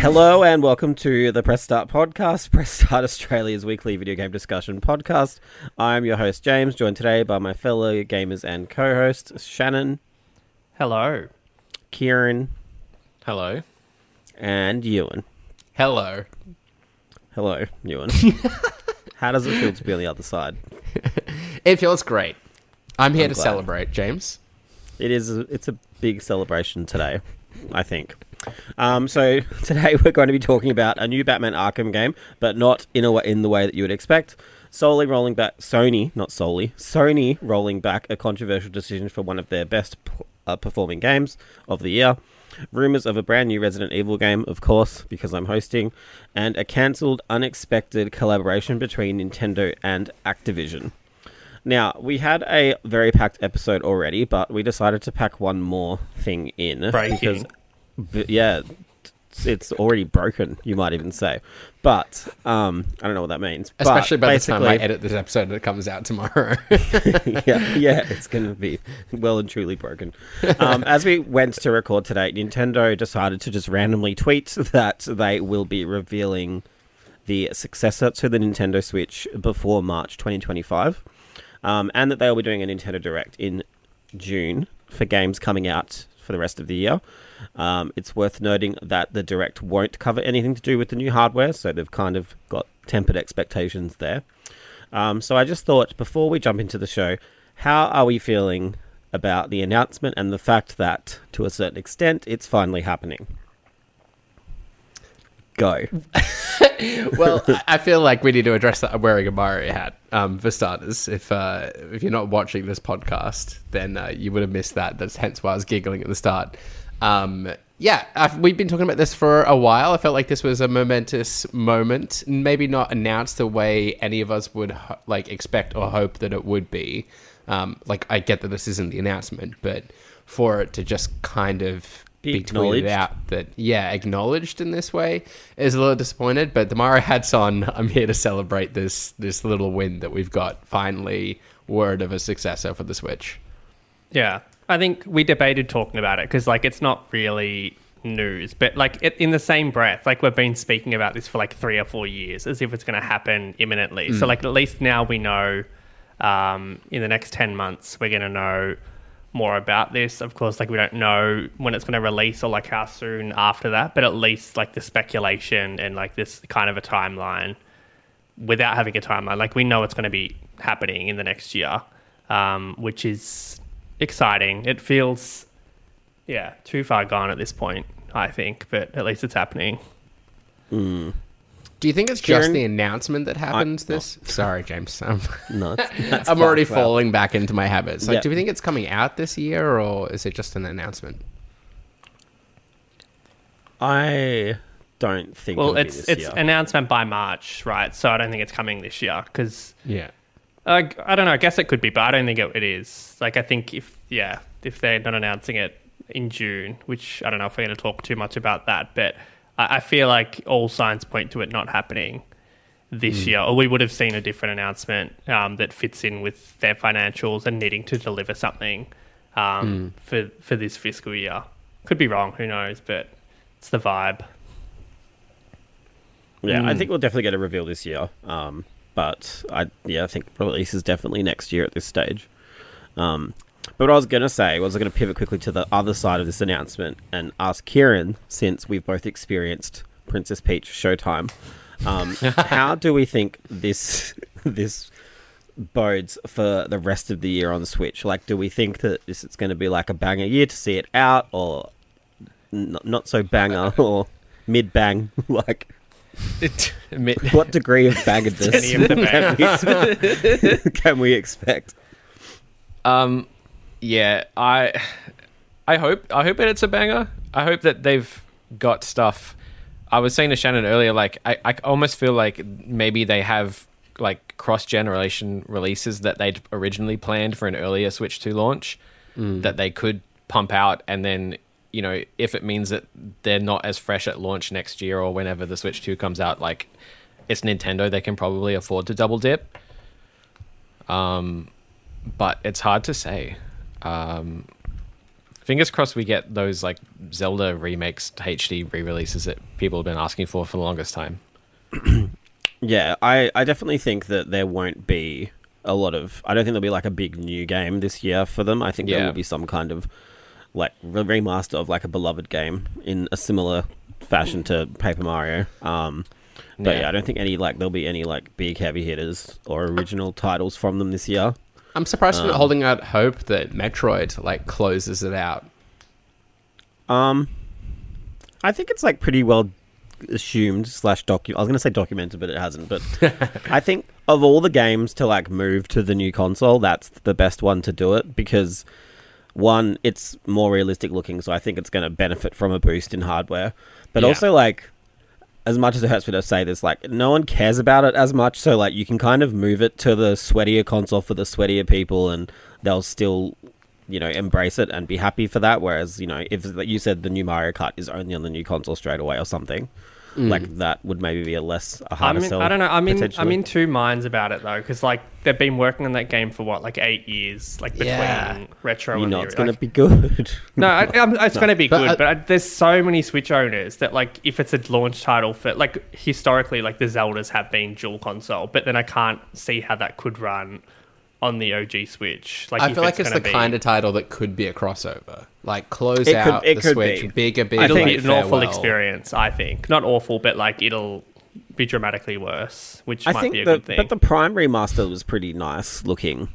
Hello and welcome to the Press Start podcast, Press Start Australia's weekly video game discussion podcast. I'm your host James, joined today by my fellow gamers and co-hosts Shannon. Hello. Kieran. Hello. And Ewan. Hello. Hello, Ewan. How does it feel to be on the other side? It feels great. I'm here to glad. celebrate, James. It's a big celebration today, I think. So today we're going to be talking about a new Batman Arkham game, but not in the way that you would expect. Sony rolling back a controversial decision for one of their best performing games of the year. Rumours of a brand new Resident Evil game, of course, because I'm hosting, and a cancelled, unexpected collaboration between Nintendo and Activision. Now, we had a very packed episode already, but we decided to pack one more thing in. Breaking. Yeah, it's already broken, you might even say. But, I don't know what that means. Especially but by the time I edit this episode and it comes out tomorrow. yeah, it's going to be well and truly broken. As we went to record today, Nintendo decided to just randomly tweet that they will be revealing the successor to the Nintendo Switch before March 2025. And that they will be doing a Nintendo Direct in June for games coming out for the rest of the year. It's worth noting that the Direct won't cover anything to do with the new hardware, so they've kind of got tempered expectations there. So I just thought, before we jump into the show, how are we feeling about the announcement and the fact that, to a certain extent, it's finally happening? Go. Well, I feel like we need to address that I'm wearing a Mario hat, for starters. If you're not watching this podcast, then you would have missed that. That's hence why I was giggling at the start. We've been talking about this for a while. I felt like this was a momentous moment, maybe not announced the way any of us would expect or hope that it would be. I get that this isn't the announcement, but for it to just kind of be tweeted out acknowledged in this way is a little disappointed. But the Mario hat's on. I'm here to celebrate this little win that we've got. Finally, word of a successor for the Switch. Yeah, I think we debated talking about it because it's not really news, but in the same breath, we've been speaking about this for 3 or 4 years as if it's going to happen imminently. So at least now we know in the next 10 months we're going to know more about this. Of course, we don't know when it's going to release or how soon after that, but at least the speculation and this kind of a timeline without having a timeline, we know it's going to be happening in the next year, which is exciting. It feels too far gone at this point, I think, but at least it's happening. Do you think it's just the announcement that happens Sorry, James. No, I'm already falling back into my habits. Do we think it's coming out this year, or is it just an announcement? I don't think it's announcement by March, right? So I don't think it's coming this year because I don't know. I guess it could be, but I don't think it is. I think if they're not announcing it in June, which I don't know if we're going to talk too much about that, but I feel like all signs point to it not happening this year, or we would have seen a different announcement that fits in with their financials and needing to deliver something for this fiscal year. Could be wrong, who knows, but it's the vibe. Yeah, I think we'll definitely get a reveal this year, but I think release is definitely next year at this stage. But what I was going to say was I'm going to pivot quickly to the other side of this announcement and ask Kieran, since we've both experienced Princess Peach Showtime, how do we think this bodes for the rest of the year on the Switch? Do we think that it's going to be a banger year to see it out, or not so banger, or mid-bang? What degree of bangedness can we expect? I hope that it's a banger. I hope that they've got stuff. I was saying to Shannon earlier, I almost feel like maybe they have cross-generation releases that they'd originally planned for an earlier Switch 2 launch that they could pump out, and then if it means that they're not as fresh at launch next year or whenever the Switch 2 comes out, it's Nintendo, they can probably afford to double dip. But it's hard to say. Fingers crossed we get those like Zelda remakes, HD re-releases that people have been asking for the longest time. Yeah, I definitely think that there won't be a lot of... I don't think there'll be like a big new game this year for them. I think there will be some kind of like remaster of like a beloved game in a similar fashion to Paper Mario. But yeah, I don't think there'll be any like big heavy hitters or original titles from them this year. I'm surprised you're not holding out hope that Metroid like closes it out. I think it's like pretty well assumed / I was going to say documented, but it hasn't. But I think of all the games to like move to the new console, that's the best one to do it because one, it's more realistic looking, so I think it's going to benefit from a boost in hardware. But also like, as much as it hurts me to say this, like no one cares about it as much, so like you can kind of move it to the sweatier console for the sweatier people, and they'll still, embrace it and be happy for that. Whereas, if like you said the new Mario Kart is only on the new console straight away or something, like that would maybe be a harder sell. I don't know. I'm in two minds about it though, because like they've been working on that game for what, like 8 years, like between retro and it's going to be good. No, it's going to be good, but there's so many Switch owners that like if it's a launch title for like historically, like the Zeldas have been dual console, but then I can't see how that could run on the OG Switch. Like I feel like it's the kind of title that could be a crossover, like close out the the Switch, big. It'll be an awful experience, I think. Not awful, but like it'll be dramatically worse, which might be a good thing. But the Prime remaster was pretty nice looking.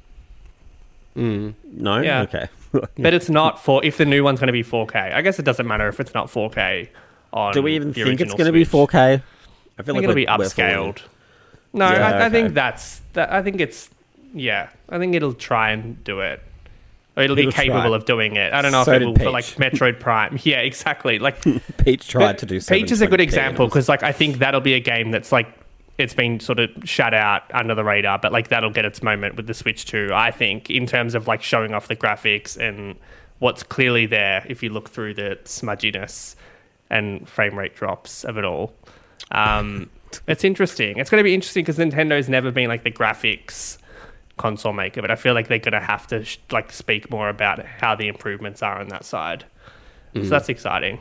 No? Yeah. Okay. But it's not if the new one's going to be 4K. I guess it doesn't matter if it's not 4K on Do we even the think it's original going to be Switch. 4K? I think it'll be upscaled. No, Yeah, I think I think it's... Yeah, I think it'll try and do it. Or it'll be capable of doing it. I don't know So if it will did for like Metroid Prime. Yeah, exactly. Like Peach tried to do Peach is a good 720p example and it was- because like I think that'll be a game that's like it's been sort of shut out under the radar, but like that'll get its moment with the Switch 2, I think, in terms of like showing off the graphics and what's clearly there if you look through the smudginess and frame rate drops of it all. It's interesting. It's going to be interesting because Nintendo's never been like the graphics console maker, but I feel like they're going to have to like speak more about how the improvements are on that side. So that's exciting.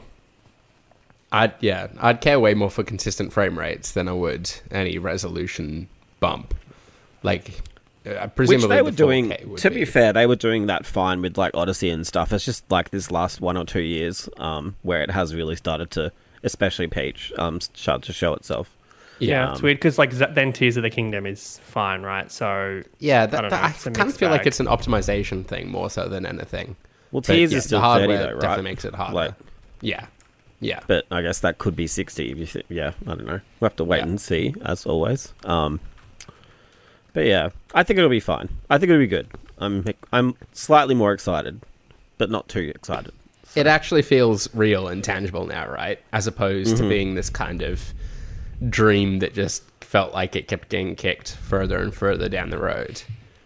I'd care way more for consistent frame rates than I would any resolution bump. Like, presumably Which they were the 4K doing, would to be fair, they were doing that fine with like Odyssey and stuff. It's just like this last 1 or 2 years where it has really started to, especially Peach, start to show itself. Yeah, it's weird because like then Tears of the Kingdom is fine, right? So yeah, I I kind of feel like it's an optimization thing more so than anything. Well, Tears is still the 30 hardware though, right? definitely makes it harder. Like, yeah. but I guess that could be 60 if you think, I don't know. We'll have to wait and see, as always. But yeah, I think it'll be fine. I think it'll be good. I'm slightly more excited, but not too excited. It actually feels real and tangible now, right? As opposed to being this kind of dream that just felt like it kept getting kicked further and further down the road.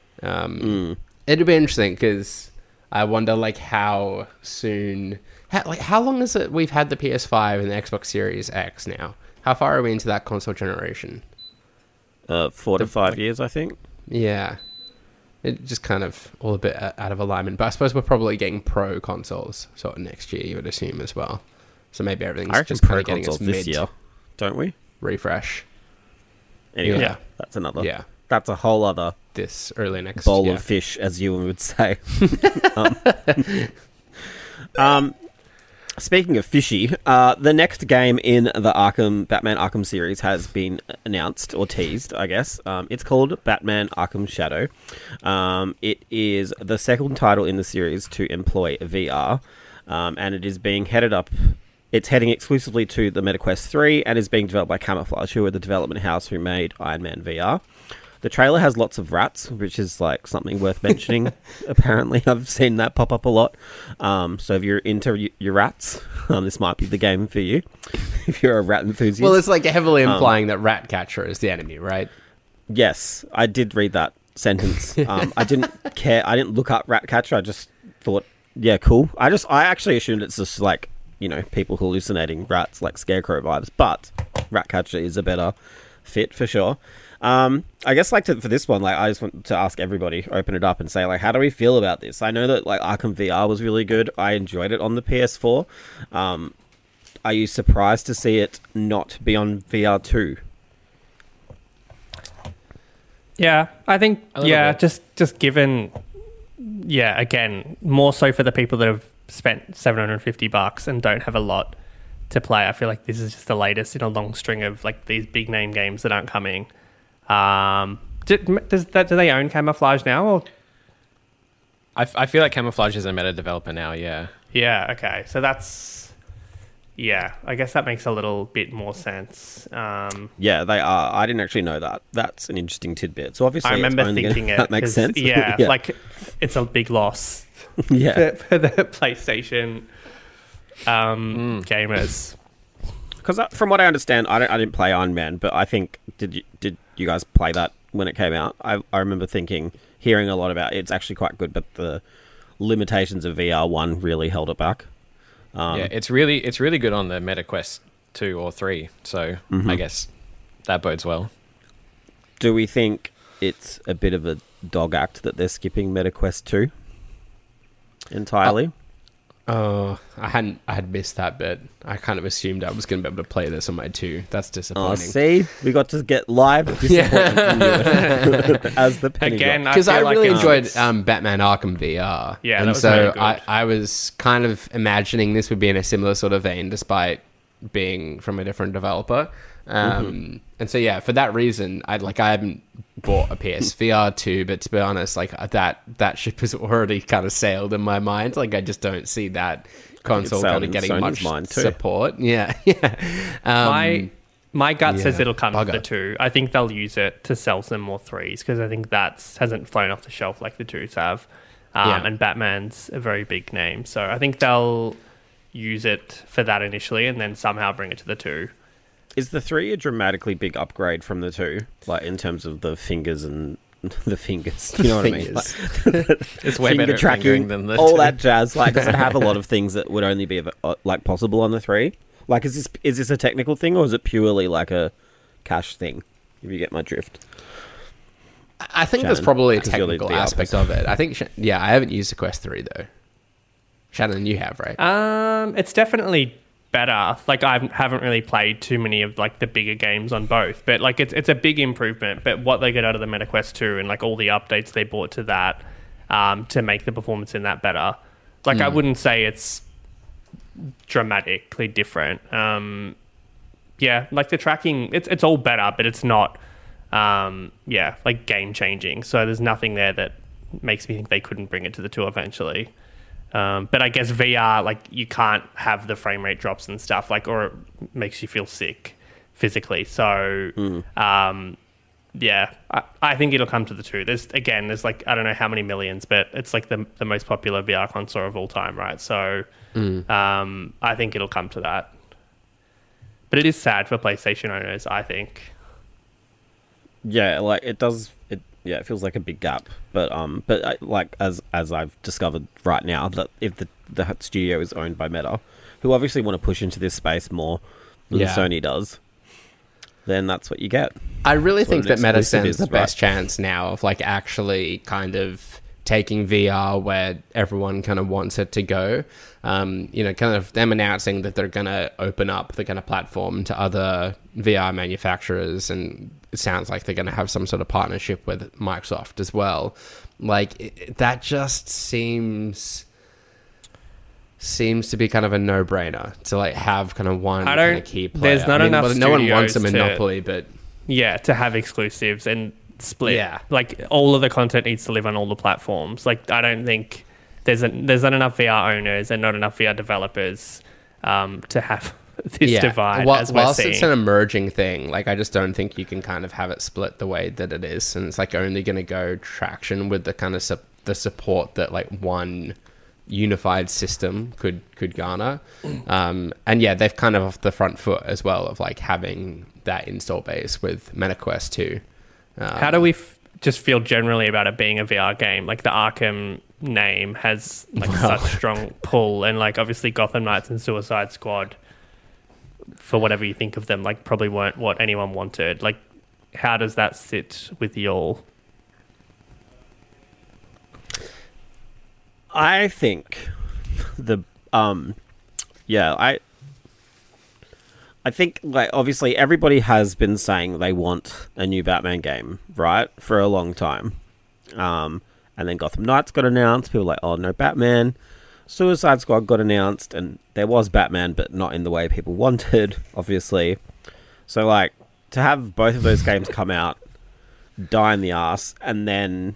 It'd be interesting because I wonder like how soon... how long is it we've had the PS5 and the Xbox Series X now? How far are we into that console generation? 4 to 5 years, I think. Yeah. It just kind of all a bit out of alignment. But I suppose we're probably getting pro consoles sort of next year, you would assume as well. So maybe everything's just kind of getting its this year, don't we? refresh. Anyway, Yeah. that's another. Yeah. That's a whole other This early next bowl year. of fish, as you would say. Speaking of fishy, the next game in the Batman Arkham series has been announced or teased, I guess. It's called Batman Arkham Shadow. It is the second title in the series to employ VR, and it is being headed up. It's heading exclusively to the MetaQuest 3 and is being developed by Camouflage, who are the development house who made Iron Man VR. The trailer has lots of rats, which is like something worth mentioning. Apparently, I've seen that pop up a lot. So if you're into your rats, this might be the game for you. If you're a rat enthusiast. Well, it's like heavily implying that Ratcatcher is the enemy, right? Yes, I did read that sentence. I didn't care. I didn't look up Ratcatcher. I just thought, yeah, cool. I actually assumed it's just like, people hallucinating rats, like Scarecrow vibes. But Ratcatcher is a better fit for sure. I guess like for this one, like I just want to ask everybody, open it up and say like, how do we feel about this? I know that like Arkham VR was really good. I enjoyed it on the PS4. Are you surprised to see it not be on VR2? Yeah, I think, bit. just given, again, more so for the people that have spent $750 and don't have a lot to play. I feel like this is just the latest in a long string of like these big name games that aren't coming. Do they own Camouflage now? Or? I feel like Camouflage is a meta developer now, yeah. Yeah, okay. So that's... Yeah, I guess that makes a little bit more sense. Yeah, they are. I didn't actually know that. That's an interesting tidbit. So obviously, I remember thinking it. That makes sense. Yeah, like it's a big loss. Yeah, for the PlayStation gamers. Because from what I understand, I didn't play Iron Man, but I think did you guys play that when it came out? I remember hearing a lot about it. It's actually quite good, but the limitations of VR1 really held it back. Yeah, it's really good on the MetaQuest 2 or 3, so I guess that bodes well. Do we think it's a bit of a dog act that they're skipping MetaQuest 2 entirely? Oh, I had missed that bit. I kind of assumed I was going to be able to play this on my 2. That's disappointing. Oh, see? We got to get live disappointment from you as the penny Again, drop. Because I feel really like enjoyed Batman Arkham VR. Yeah, and that was so very good. I was kind of imagining this would be in a similar sort of vein, despite being from a different developer. And so yeah, for that reason, I haven't bought a PSVR 2, but to be honest, like that ship has already kind of sailed in my mind. Like I just don't see that console kind of getting Sony's much too. support. Yeah, yeah. My gut says yeah, it'll come to the bugger. 2. I think they'll use it to sell some more 3s because I think that hasn't flown off the shelf like the 2s have. And Batman's a very big name, so I think they'll use it for that initially and then somehow bring it to the 2. Is the 3 a dramatically big upgrade from the 2? Like, in terms of the fingers and... The fingers, you know what I mean? Like, It's way finger better at tracking, fingering than the all 2. that jazz. Like, does it have a lot of things that would only be like possible on the 3? Like, is this a technical thing or is it purely like a cash thing? If you get my drift. I think Shannon, there's probably a 'cause you're the technical VR aspect of it. I think, I haven't used the Quest 3 though. Shannon, you have, right? It's definitely better. Like I haven't really played too many of like the bigger games on both, but like it's a big improvement. But what they get out of the MetaQuest 2 and like all the updates they brought to that to make the performance in that better. Like I wouldn't say it's dramatically different. Yeah, like the tracking, it's all better, but it's not like game changing. So there's nothing there that makes me think they couldn't bring it to the 2 eventually. But I guess VR, like you can't have the frame rate drops and stuff, like, or it makes you feel sick physically. So, yeah, I think it'll come to the 2. There's like, I don't know how many millions, but it's like the most popular VR console of all time, right? So, I think it'll come to that. But it is sad for PlayStation owners, I think. Yeah, like it does. It feels like a big gap, but like as I've discovered right now, that if the studio is owned by Meta, who obviously want to push into this space more than Sony does, then that's what you get. I really That's think what that an Meta exclusive stands is, the best chance now of like actually kind of taking VR where everyone kind of wants it to go. Kind of them announcing that they're going to open up the kind of platform to other VR manufacturers, and it sounds like they're going to have some sort of partnership with Microsoft as well. Like that just seems to be kind of a no-brainer to like have kind of one kind of key player. There's not enough no one wants a studios monopoly, but to have exclusives and split. Yeah. Like all of the content needs to live on all the platforms. Like I don't think there's not enough VR owners and not enough VR developers to have this divide as we're whilst seeing. it's an emerging thing, like I just don't think you can kind of have it split the way that it is, and it's like only going to go traction with the kind of the support that like one unified system could garner. And yeah, they've kind of off the front foot as well of like having that install base with MetaQuest 2. How do we just feel generally about it being a VR game? Like the Arkham name has like such strong pull, and like obviously Gotham Knights and Suicide Squad, for whatever you think of them, like probably weren't what anyone wanted. Like, how does that sit with y'all? I think I think, like, obviously everybody has been saying they want a new Batman game, right, for a long time. And then Gotham Knights got announced. People were like, oh, no Batman. Suicide Squad got announced, and there was Batman, but not in the way people wanted, obviously. So, like, to have both of those games come out, die in the ass, and then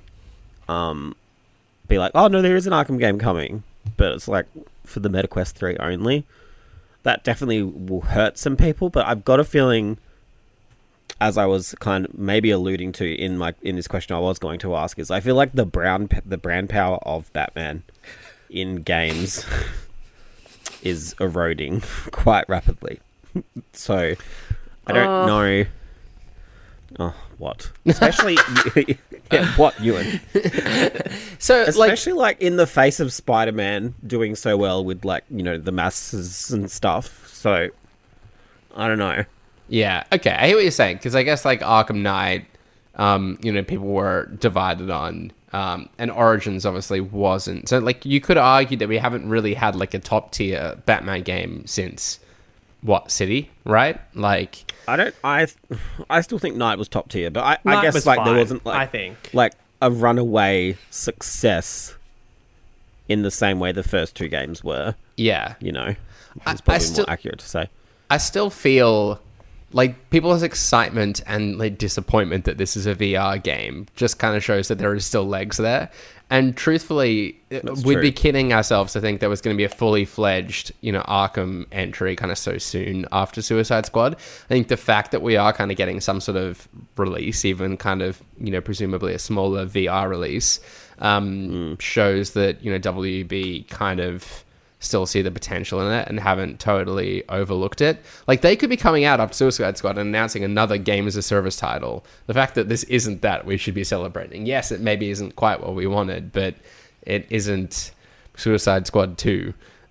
be like, oh, no, there is an Arkham game coming, but it's, like, for the MetaQuest 3 only. That definitely will hurt some people, but I've got a feeling, as I was kind of maybe alluding to in this question I was going to ask, is I feel like the brand power of Batman in games is eroding quite rapidly. So I don't know. Oh, what? Especially what, Ewan? So, especially like in the face of Spider-Man doing so well with, like, you know, the masses and stuff. So I don't know. yeah, okay, I hear what you're saying, because I guess like Arkham Knight, you know, people were divided on, and Origins obviously wasn't. So like you could argue that we haven't really had like a top tier Batman game since what, City, right? Like I still think Knight was top tier, but I Knight guess was like there fine, wasn't like I think. like a runaway success in the same way the first two games were. yeah, You know, I it's probably still- more accurate to say. I still feel like people's excitement and like disappointment that this is a VR game just kind of shows that there is still legs there. And truthfully, we'd true. be kidding ourselves to think there was going to be a fully fledged, you know, Arkham entry kind of so soon after Suicide Squad. I think the fact that we are kind of getting some sort of release, even kind of, you know, presumably a smaller VR release, shows that, you know, WB kind of still see the potential in it and haven't totally overlooked it. Like, they could be coming out after Suicide Squad and announcing another game as a service title. The fact that this isn't that, we should be celebrating. Yes, it maybe isn't quite what we wanted, but it isn't Suicide Squad 2.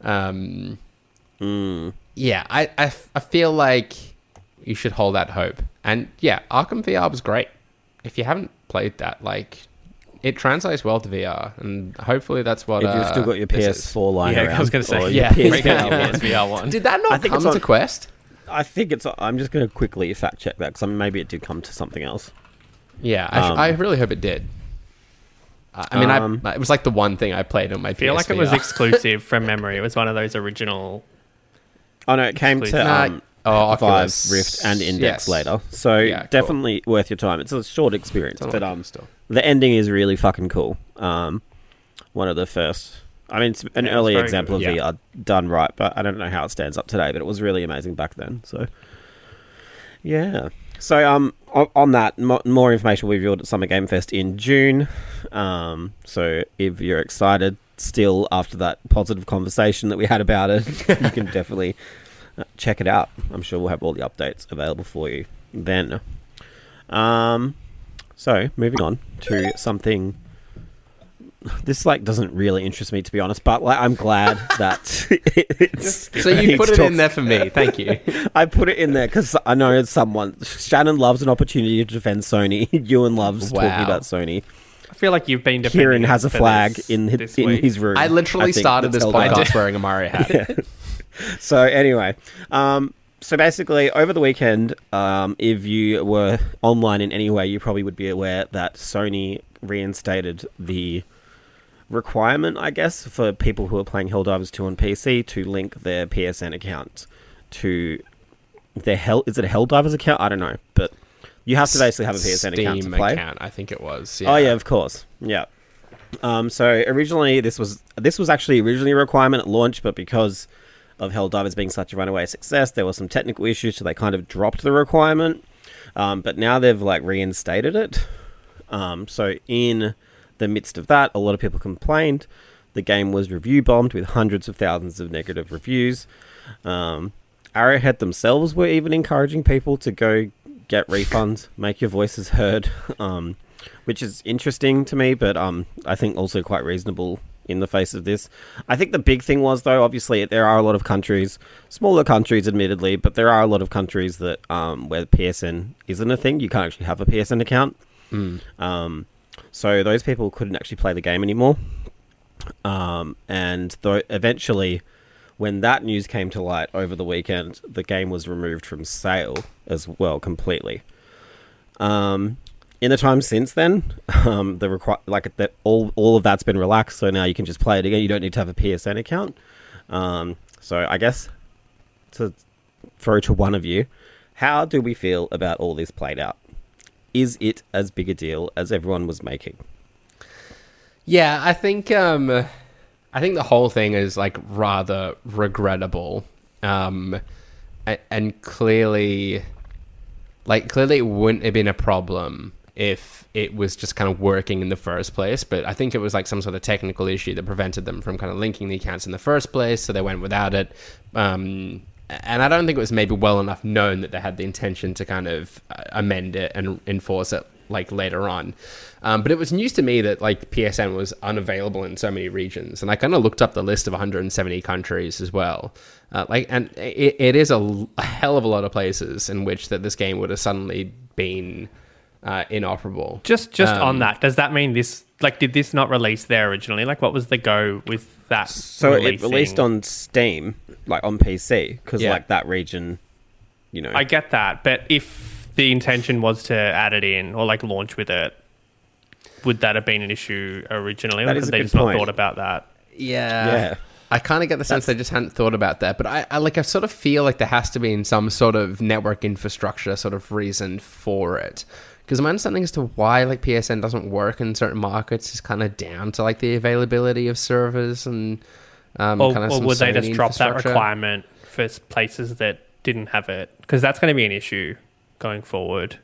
Yeah, I feel like you should hold that hope. And yeah, Arkham VR was great. If you haven't played that, like, it translates well to VR, and hopefully that's what. If you've still got your this is. PS4 lying around, I was going to say, or yeah, your Break out your PS5 PSVR one. Did that I not think come it's to on- Quest? I think it's. I'm just going to quickly fact check that because maybe it did come to something else. Yeah, I really hope it did. I mean, it was like the one thing I played on my I feel like it was PSVR. exclusive from memory. It was one of those original. Oh no, it came to Exclusive. Oculus. Vive, Rift, and Index Yes. later. So Yeah, cool. definitely worth your time. It's a short experience, It's on but Oculus still. the ending is really fucking cool. One of the first. I mean, it's an Yeah, it's early very example good, of VR done right, but I don't know how it stands up today. But it was really amazing back then. So yeah. So on that, more information will be revealed at Summer Game Fest in June. So if you're excited still after that positive conversation that we had about it, you can definitely check it out. I'm sure we'll have all the updates available for you then. So moving on to something. This like doesn't really interest me, to be honest, but like I'm glad that it's. So you put it in there for me. Thank you. I put it in there because I know someone. Shannon loves an opportunity to defend Sony. Ewan loves talking Wow. about Sony. I feel like you've been defending Kieran it has a for flag this- in this in week. his room. I literally think started that's this held up. podcast wearing a Mario hat. So anyway, so basically over the weekend, if you were online in any way, you probably would be aware that Sony reinstated the requirement, I guess, for people who are playing Helldivers 2 on PC to link their PSN account to their Is it a Helldivers account? I don't know, but you have to basically have a PSN account to Steam play. account, I think it was. Oh yeah, of course. Yeah. So originally this was actually originally a requirement at launch, but because of Helldivers being such a runaway success, there were some technical issues, so they kind of dropped the requirement. But now they've like reinstated it. So in the midst of that, a lot of people complained. The game was review bombed with hundreds of thousands of negative reviews. Arrowhead themselves were even encouraging people to go get refunds, make your voices heard, which is interesting to me, but I think also quite reasonable in the face of this. I think the big thing was, though, obviously there are a lot of countries, smaller countries admittedly, but there are a lot of countries that where PSN isn't a thing. You can't actually have a PSN account. So those people couldn't actually play the game anymore. And eventually, when that news came to light over the weekend, the game was removed from sale as well completely. In the time since then, all of that's been relaxed, so now you can just play it again. You don't need to have a PSN account. So I guess to throw to one of you, how do we feel about all this played out? Is it as big a deal as everyone was making? Yeah, I think the whole thing is like rather regrettable, and clearly it wouldn't have been a problem if it was just kind of working in the first place. But I think it was like some sort of technical issue that prevented them from kind of linking the accounts in the first place, so they went without it. And I don't think it was maybe well enough known that they had the intention to kind of amend it and enforce it like later on. But it was news to me that like PSN was unavailable in so many regions, and I kind of looked up the list of 170 countries as well. And it is a hell of a lot of places in which that this game would have suddenly been inoperable. Just on that, does that mean this, like, did this not release there originally? Like, what was the go with that? So it released on Steam, like on PC, because like that region, you know. I get that, but if the intention was to add it in or like launch with it, would that have been an issue originally? That or is a they good just not point. thought about that? Yeah. I kind of get the sense they just hadn't thought about that, but I sort of feel like there has to be some sort of network infrastructure sort of reason for it. Because my understanding as to why like PSN doesn't work in certain markets is kind of down to like the availability of servers and or would they just drop that requirement for places that didn't have it? Because that's going to be an issue going forward.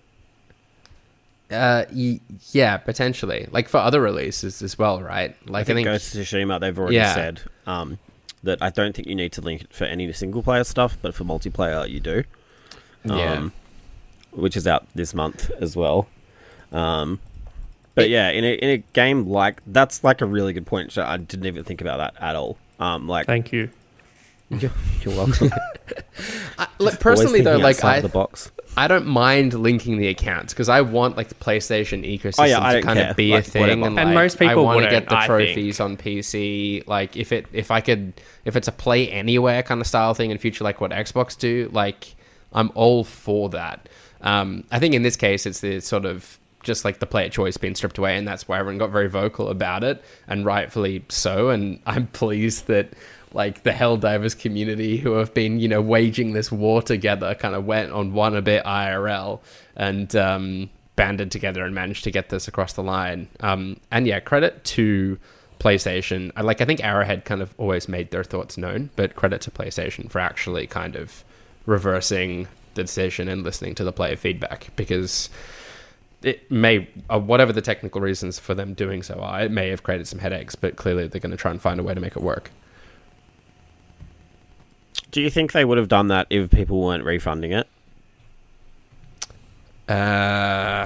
Yeah, potentially. Like for other releases as well, right? Like I think Ghost of Tsushima, they've already said that I don't think you need to link it for any single player stuff, but for multiplayer you do. Which is out this month as well. But yeah, in a game like that's like a really good point. I didn't even think about that at all. Thank you. You're welcome. Look, personally though, like the box. I don't mind linking the accounts because I want like the PlayStation ecosystem to kind of be a thing, and most people I want to wouldn't, get the trophies on PC. Like if it's a play anywhere kind of style thing in future, like what Xbox do, like I'm all for that. I think in this case, it's the sort of just like the player choice being stripped away, and that's why everyone got very vocal about it, and rightfully so. And I'm pleased that like the Helldivers community who have been, you know, waging this war together kind of went on one a bit IRL and banded together and managed to get this across the line. And yeah, credit to PlayStation. I think Arrowhead kind of always made their thoughts known, but credit to PlayStation for actually kind of reversing the decision and listening to the player feedback, because it may, whatever the technical reasons for them doing so are, it may have created some headaches, but clearly they're going to try and find a way to make it work. Do you think they would have done that if people weren't refunding it? I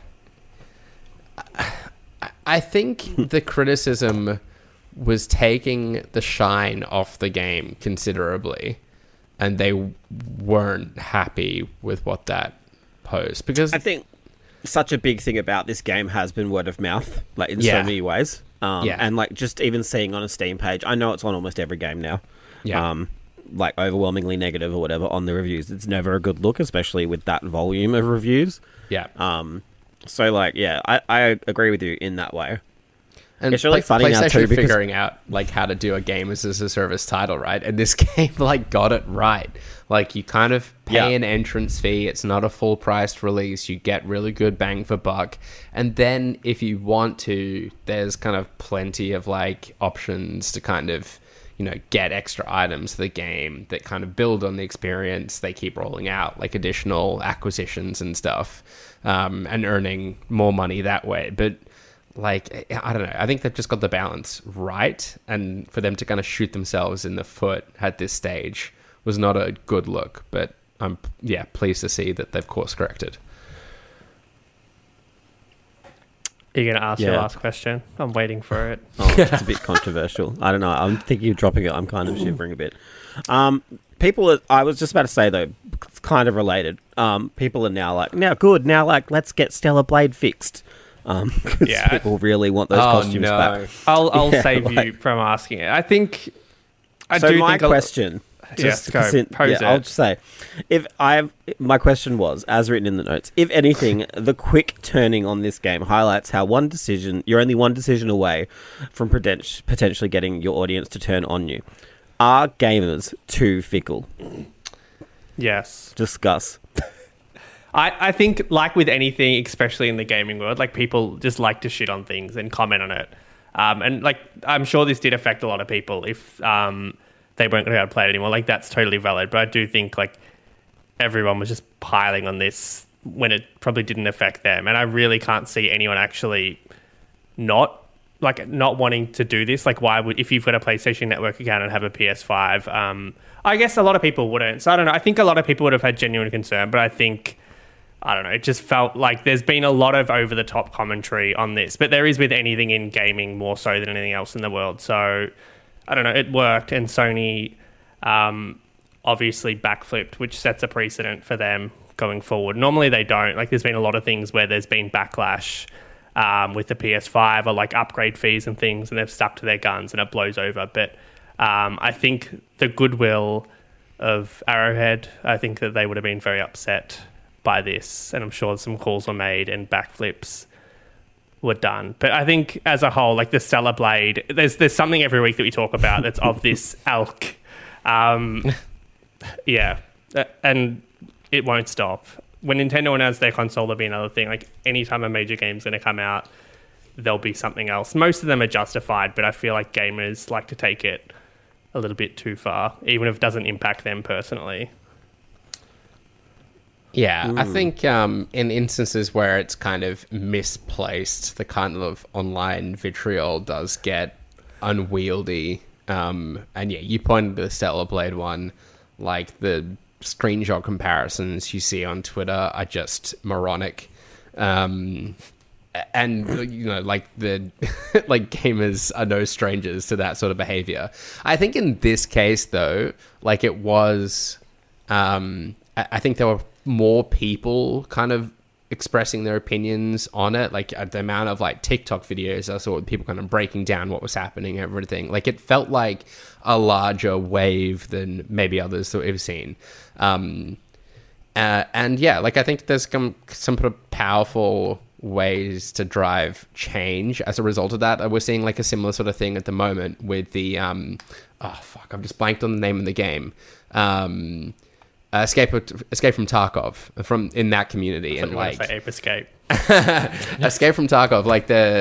think the criticism was taking the shine off the game considerably, and they weren't happy with what that posed. Because I think such a big thing about this game has been word of mouth, like in so many ways. And like just even seeing on a Steam page, I know it's on almost every game now. Like overwhelmingly negative or whatever on the reviews. It's never a good look, especially with that volume of reviews. So like, yeah, I agree with you in that way. And it's really funny now too, because figuring out like how to do a game as a service title, right? And this game like got it right. Like you kind of pay an entrance fee. It's not a full priced release. You get really good bang for buck. And then if you want to, there's kind of plenty of like options to kind of, you know, get extra items to the game that kind of build on the experience. They keep rolling out like additional acquisitions and stuff, and earning more money that way. But like, I don't know, I think they've just got the balance right. And for them to kind of shoot themselves in the foot at this stage was not a good look. But I'm, pleased to see that they've course corrected. You're going to ask your Yeah. last question? I'm waiting for it. Oh, it's a bit controversial. I don't know. I'm thinking of dropping it. I'm kind of shivering a bit. I was just about to say, though, it's kind of related. People are now like, let's get Stellar Blade fixed. 'Cause Yeah. people really want those costumes back. I'll Yeah, save like- you from asking it. I think... So my question... Yes, go. Pose I'll it. just say, my question was, as written in the notes, if anything, the quick turning on this game highlights how you're only one decision away from potentially getting your audience to turn on you. Are gamers too fickle? Yes. Discuss. I think, like with anything, especially in the gaming world, like people just like to shit on things and comment on it. And like, I'm sure this did affect a lot of people if they weren't going to be able to play it anymore. Like, that's totally valid. But I do think like everyone was just piling on this when it probably didn't affect them. And I really can't see anyone actually not wanting to do this. Like, why would, if you've got a PlayStation Network account and have a PS5, I guess a lot of people wouldn't. So I don't know. I think a lot of people would have had genuine concern, but I think, I don't know, it just felt like there's been a lot of over-the-top commentary on this. But there is with anything in gaming more so than anything else in the world. So, I don't know, it worked. And Sony obviously backflipped, which sets a precedent for them going forward. Normally they don't. Like, there's been a lot of things where there's been backlash with the PS5 or like upgrade fees and things, and they've stuck to their guns and it blows over. But I think the goodwill of Arrowhead, I think that they would have been very upset by this, and I'm sure some calls were made and backflips were done. But I think as a whole, like the Stellar Blade, there's something every week that we talk about that's of this ilk. Yeah, and it won't stop. When Nintendo announced their console, there'll be another thing. Like, anytime a major game's going to come out, there'll be something else. Most of them are justified, but I feel like gamers like to take it a little bit too far, even if it doesn't impact them personally. Yeah, I think in instances where it's kind of misplaced, the kind of online vitriol does get unwieldy. And yeah, you pointed to the Stellar Blade one, like the screenshot comparisons you see on Twitter are just moronic. And you know, like the like gamers are no strangers to that sort of behavior. I think in this case though, like it was I think there were more people kind of expressing their opinions on it, like the amount of like TikTok videos I saw with people kind of breaking down what was happening, everything. Like it felt like a larger wave than maybe others that we've seen. And yeah, like I think there's some sort of powerful ways to drive change as a result of that. We're seeing like a similar sort of thing at the moment with the I've just blanked on the name of the game. Escape from Tarkov, from in that community, and like Ape Escape. Escape from Tarkov, like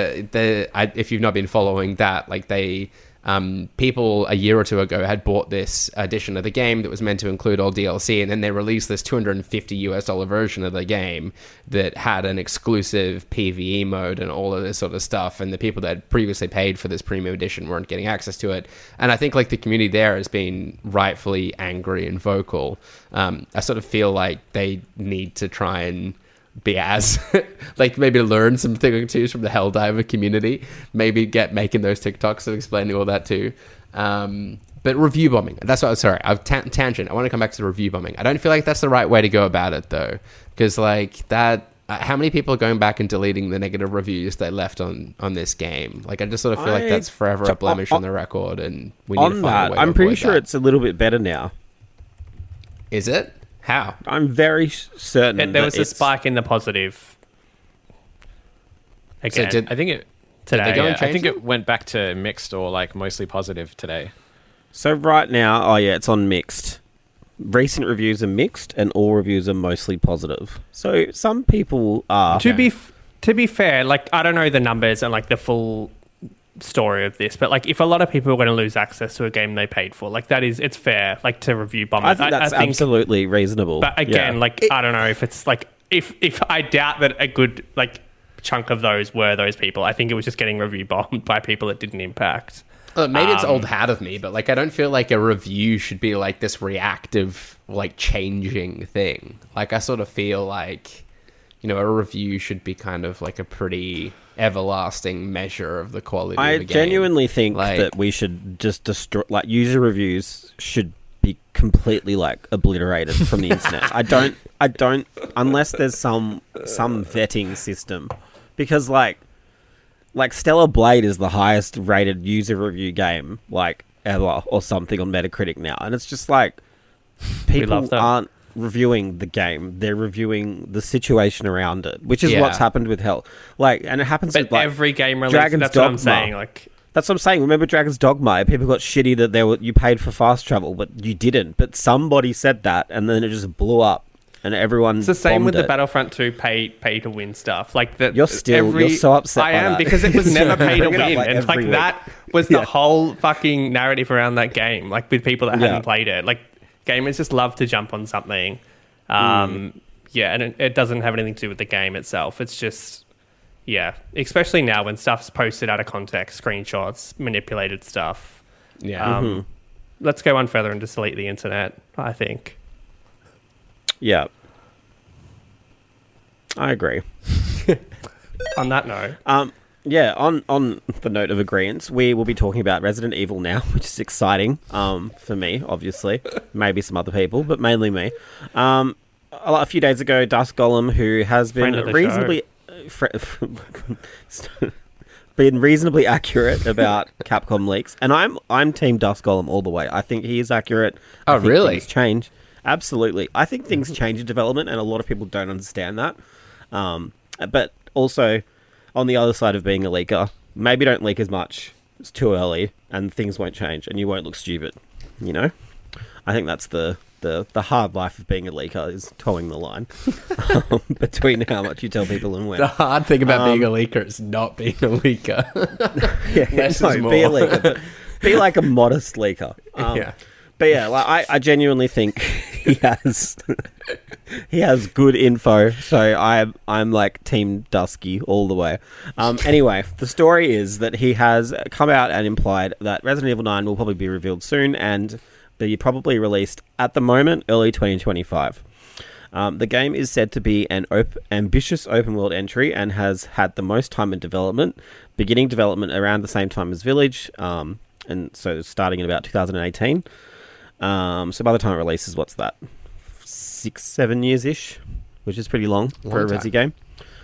if you've not been following that, like they people a year or two ago had bought this edition of the game that was meant to include all DLC, and then they released this $250 version of the game that had an exclusive PvE mode and all of this sort of stuff, and the people that had previously paid for this premium edition weren't getting access to it. And I think like the community there has been rightfully angry and vocal. I sort of feel like they need to try and be as like maybe learn some thing or two from the Helldiver community, maybe making those TikToks of explaining all that too. But review bombing, that's what I've tangent. I want to come back to the review bombing. I don't feel like that's the right way to go about it though, because like that how many people are going back and deleting the negative reviews they left on this game? Like I just sort of feel like that's forever a blemish on the record, and we need to find a way to I'm pretty avoid sure that. it's a little bit better now. Is it? How? I'm very certain There was a it's- spike in the positive. Again, did- I think it. today. they go and Yeah, I change think it? it went back to mixed or like mostly positive today. So right now, it's on mixed. Recent reviews are mixed, and all reviews are mostly positive. So some people are. To be fair, like I don't know the numbers and like the full story of this, but like if a lot of people are going to lose access to a game they paid for, like it's fair, like to review bomb it. I think that's absolutely reasonable. But again, Yeah. like I don't know if it's like if I doubt that a good like chunk of those were those people. I think it was just getting review bombed by people it didn't impact. Maybe it's old hat of me, but like I don't feel like a review should be like this reactive, like changing thing. Like I sort of feel like, you know, a review should be kind of like a pretty everlasting measure of the quality I of a game. genuinely think Like- that we should just destroy, like, user reviews should be completely, like, obliterated from the internet. I don't, unless there's some vetting system, because like Stellar Blade is the highest rated user review game, like, ever, or something on Metacritic now, and it's just like, people love them. aren't reviewing the game, they're reviewing the situation around it, which is Yeah. what's happened with Hell. Like, and it happens But with, like, every game release, Dragon's that's what I'm Dogma. saying. Like, that's what I'm saying. Remember Dragon's Dogma? People got shitty that you paid for fast travel, but you didn't. But somebody said that, and then it just blew up, and everyone. it's the same with bombed the it. Battlefront 2 pay to win stuff. Like that. You're so upset I by am that. because it was never pay to Bring it up, win, like, and every like week. that was the whole fucking narrative around that game. Like with people that Yeah. hadn't played it, like gamers just love to jump on something. Mm. Yeah, and it doesn't have anything to do with the game itself. It's just. Yeah, especially now when stuff's posted out of context, screenshots, manipulated stuff. Yeah. Let's go one further and just delete the internet, I think. Yeah, I agree. On that note, Yeah, on the note of agreeance, we will be talking about Resident Evil now, which is exciting for me, obviously. Maybe some other people, but mainly me. A few days ago, Dusk Golem, who has been Friend of the reasonably been reasonably accurate about Capcom leaks, and I'm Team Dusk Golem all the way. I think he is accurate. Oh, I think really? Things change. Absolutely. I think things change in development, and a lot of people don't understand that. But also, on the other side of being a leaker, maybe don't leak as much. It's too early, and things won't change, and you won't look stupid. You know? I think that's the hard life of being a leaker, is towing the line between how much you tell people and when. The hard thing about being a leaker is not being a leaker. Less is more. Be a leaker, but be like a modest leaker. Yeah. But yeah, like, I genuinely think he has he has good info. So I'm like Team Dusky all the way. Anyway, the story is that he has come out and implied that Resident Evil 9 will probably be revealed soon and be probably released at the moment early 2025. The game is said to be an ambitious open world entry and has had the most time in development, beginning development around the same time as Village, and so starting in about 2018. So by the time it releases, what's that? 6-7 years-ish, which is pretty long for a Long Resi game.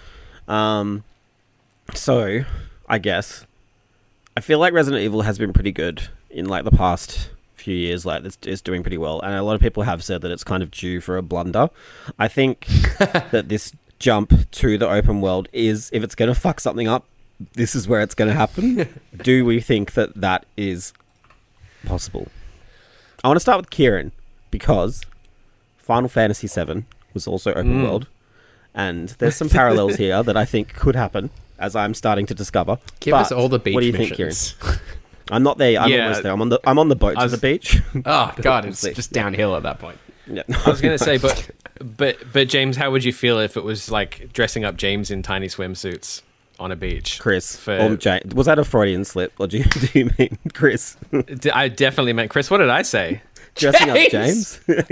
So, I guess, I feel like Resident Evil has been pretty good in like the past few years. Like it's doing pretty well, and a lot of people have said that it's kind of due for a blunder. I think that this jump to the open world is, if it's going to fuck something up, this is where it's going to happen. Do we think that that is possible? I want to start with Kieran, because Final Fantasy VII was also open world, and there's some parallels here that I think could happen, as I'm starting to discover. Give But us all the beach what do you missions. think, Kieran? I'm not there. I'm Yeah. almost there. I'm on the boat to the beach. Oh god, it's See. just downhill at that point. Yeah. I was going to say, but James, how would you feel if it was like dressing up James in tiny swimsuits on a beach? Chris, For- or James. Was that a Freudian slip, or do you mean Chris? I definitely meant Chris. What did I say? Dressing up James! James?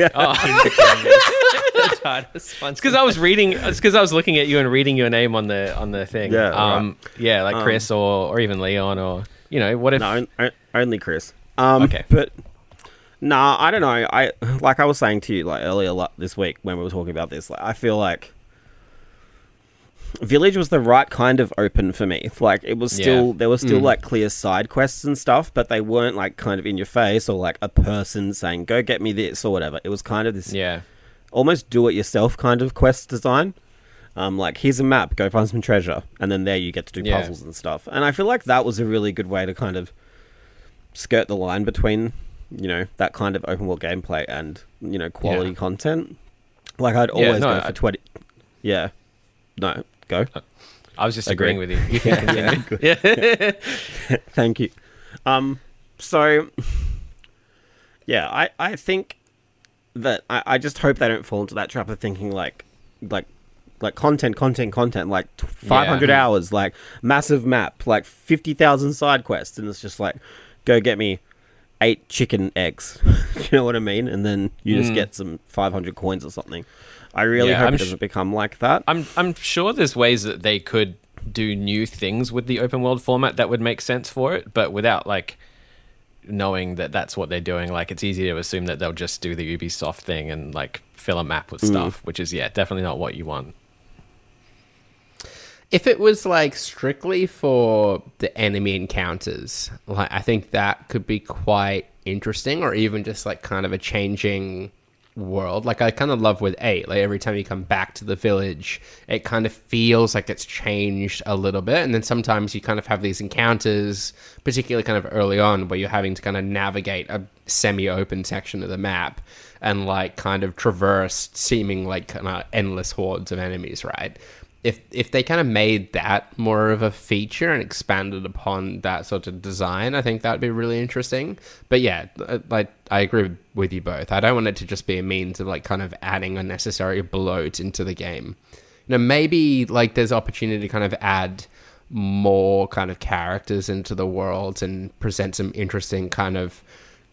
It's because I was reading. It's because I was looking at you and reading your name on the thing. Yeah, right. Yeah, like Chris or even Leon, or what if? No, only Chris. Okay. But nah, I don't know. I was saying to you like earlier this week when we were talking about this. Like, I feel like Village was the right kind of open for me. Like, it was still Yeah. there was still like clear side quests and stuff, but they weren't like kind of in your face or like a person saying go get me this or whatever. It was kind of this Yeah, almost do it yourself kind of quest design. Like, here's a map, go find some treasure, and then there you get to do Yeah. puzzles and stuff. And I feel like that was a really good way to kind of skirt the line between, that kind of open world gameplay and, quality Yeah. content. Like, I'd always no, go for 20. Yeah. No, go. I was just Agree. agreeing with you. You can continue. Yeah. Thank you. So, yeah, I think that I just hope they don't fall into that trap of thinking like content, like 500 Yeah. hours, like massive map, like 50,000 side quests, and it's just like, go get me 8 chicken eggs. You know what I mean? And then you just get some 500 coins or something. I really Yeah, hope I'm it doesn't become like that. I'm sure there's ways that they could do new things with the open world format that would make sense for it, but without like knowing that that's what they're doing, like it's easy to assume that they'll just do the Ubisoft thing and like fill a map with stuff, which is definitely not what you want. If it was like strictly for the enemy encounters, like I think that could be quite interesting, or even just like kind of a changing world. Like I kind of love with 8, like every time you come back to the village, it kind of feels like it's changed a little bit. And then sometimes you kind of have these encounters, particularly kind of early on, where you're having to kind of navigate a semi-open section of the map and like kind of traverse seeming like kind of endless hordes of enemies, right? If they kind of made that more of a feature and expanded upon that sort of design, I think that would be really interesting. But yeah, like I agree with you both. I don't want it to just be a means of like kind of adding unnecessary bloat into the game. You know, maybe like there's opportunity to kind of add more kind of characters into the world and present some interesting kind of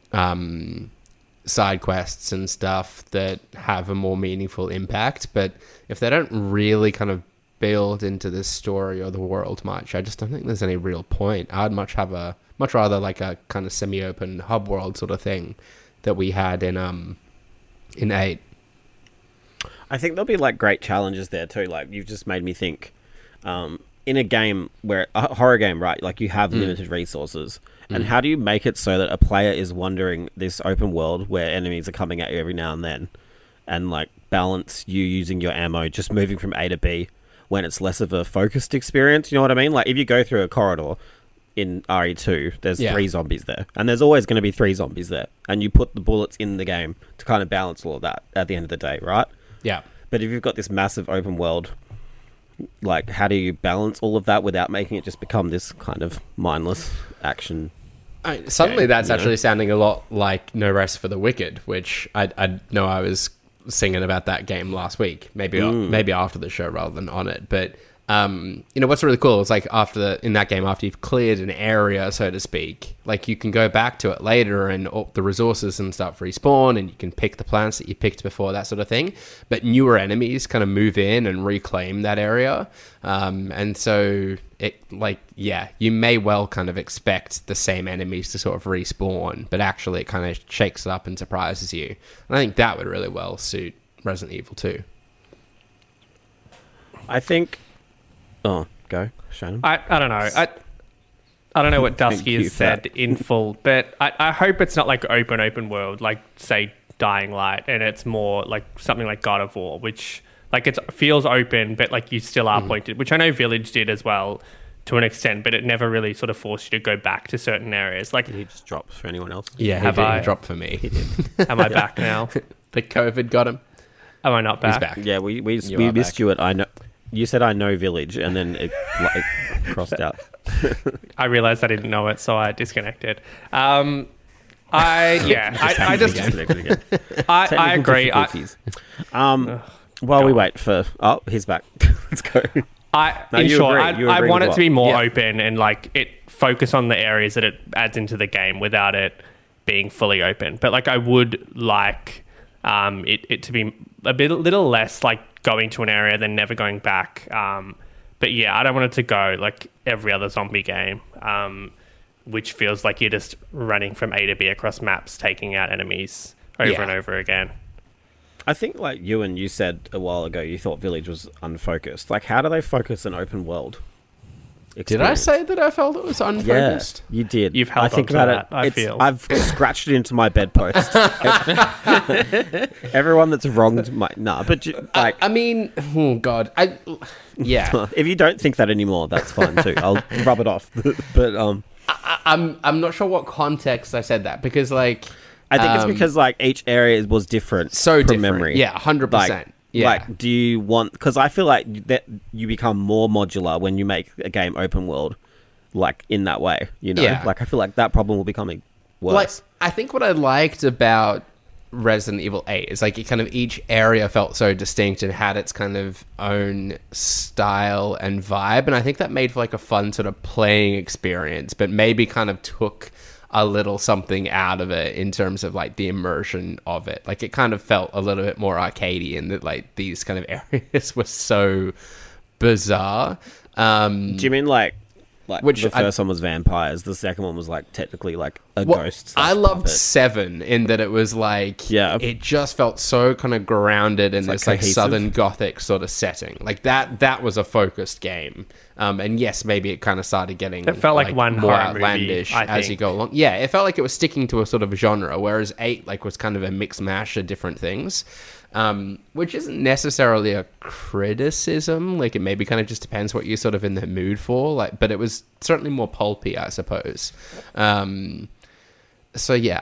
side quests and stuff that have a more meaningful impact. But if they don't really kind of build into this story or the world much, I just don't think there's any real point. I'd much rather like a kind of semi-open hub world sort of thing that we had in 8. I think there'll be like great challenges there too. Like you've just made me think, in a game where a horror game, right? Like you have limited resources, and how do you make it so that a player is wandering this open world where enemies are coming at you every now and then, and like balance you using your ammo, just moving from A to B when it's less of a focused experience? You know what I mean? Like if you go through a corridor in RE2, there's 3 zombies there, and there's always going to be 3 zombies there, and you put the bullets in the game to kind of balance all of that at the end of the day, right? Yeah. But if you've got this massive open world, like how do you balance all of that without making it just become this kind of mindless action? Suddenly game, that's you know? actually sounding a lot like No Rest for the Wicked, which I know I was singing about that game last week, maybe after the show rather than on it. But you know what's really cool is like in that game, after you've cleared an area, so to speak, like you can go back to it later and all the resources and stuff respawn, and you can pick the plants that you picked before, that sort of thing. But newer enemies kind of move in and reclaim that area, and so it you may well kind of expect the same enemies to sort of respawn, but actually it kind of shakes it up and surprises you. And I think that would really well suit Resident Evil 2. I think. Oh, go, Shannon. I don't know. I don't know what Dusky has said in full, but I hope it's not like open world, like say Dying Light, and it's more like something like God of War, which like it feels open, but like you still are pointed, which I know Village did as well to an extent, but it never really sort of forced you to go back to certain areas. Like, Did he just drop for anyone else? Yeah, Have he I- dropped for me. am I back now? The COVID got him. Am I not back? He's back. Yeah, we are missed back. you at I know. You said I know Village, and then it crossed out. I realized I didn't know it, so I disconnected. I just Disconnected again. I Technical agree. difficulties. While we wait for he's back. Let's go. No, In you short, agree. You I agree want with it to be what? more Yeah. open and like it focus on the areas that it adds into the game without it being fully open. But like I would like it to be a little less like going to an area then never going back. But yeah, I don't want it to go like every other zombie game, which feels like you're just running from A to B across maps, taking out enemies over and over again. I think, like you said a while ago, you thought Village was unfocused. Like, how do they focus an open world Did I experience? say that I felt it was Yeah, unfocused? you did. You've held I think on to about that, it. I feel. I've scratched it into my bedpost. Everyone that's wronged my but like, I mean, oh god, yeah. if you don't think that anymore, that's fine too. I'll rub it off. But I'm not sure what context I said that, because like I think it's because like each area was different, so from different. memory. Yeah, 100%. Like, Yeah. Like, do you want? Because I feel like that you become more modular when you make a game open world, like in that way. You know, Yeah. like I feel like that problem will become worse. Like, I think what I liked about Resident Evil 8 is like it kind of each area felt so distinct and had its kind of own style and vibe, and I think that made for like a fun sort of playing experience, but maybe kind of took a little something out of it in terms of like the immersion of it. Like it kind of felt a little bit more arcadey in that like these kind of areas were so bizarre. Do you mean like Which the first one was vampires, the second one was like technically like a ghost? I loved puppet. 7 in that it was like, Yeah. it just felt so kind of grounded in like this like cohesive. Southern Gothic sort of setting. Like that was a focused game. And yes, maybe it kind of started getting It felt like one more horror movie, outlandish I as you think. go along. Yeah, it felt like it was sticking to a sort of genre, whereas 8 like was kind of a mix mash of different things. Which isn't necessarily a criticism. Like, it maybe kind of just depends what you're sort of in the mood for. Like, but it was certainly more pulpy, I suppose. So yeah,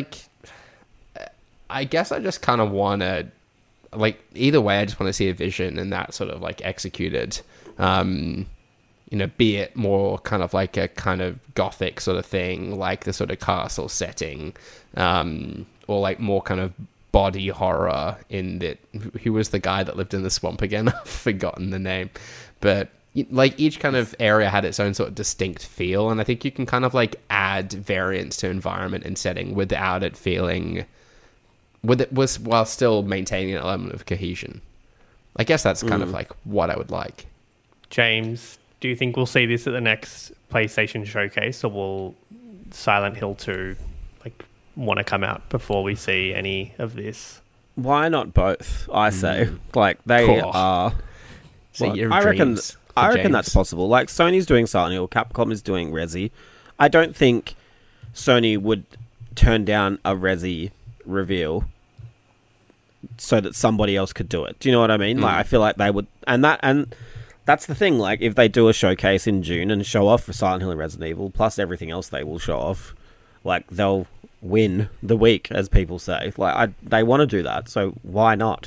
I guess I just kind of want to, like, either way, I just want to see a vision and that sort of like executed. You know, be it more kind of like a kind of gothic sort of thing, like the sort of castle setting, or like more kind of body horror in that. Who was the guy that lived in the swamp again? I've forgotten the name, but like each kind of area had its own sort of distinct feel, and I think you can kind of like add variance to environment and setting without it feeling, while still maintaining an element of cohesion. I guess that's kind of like what I would like. James, do you think we'll see this at the next PlayStation showcase, or will Silent Hill 2 like want to come out before we see any of this? Why not both? I say, like they Cool. are. So Well, your I reckon. dreams for I reckon James. that's possible. Like Sony's doing Silent Hill, Capcom is doing Resi. I don't think Sony would turn down a Resi reveal so that somebody else could do it. Do you know what I mean? Like I feel like they would, and that's the thing. Like if they do a showcase in June and show off for Silent Hill and Resident Evil plus everything else they will show off, like they'll win the week, as people say. Like they want to do that, so why not?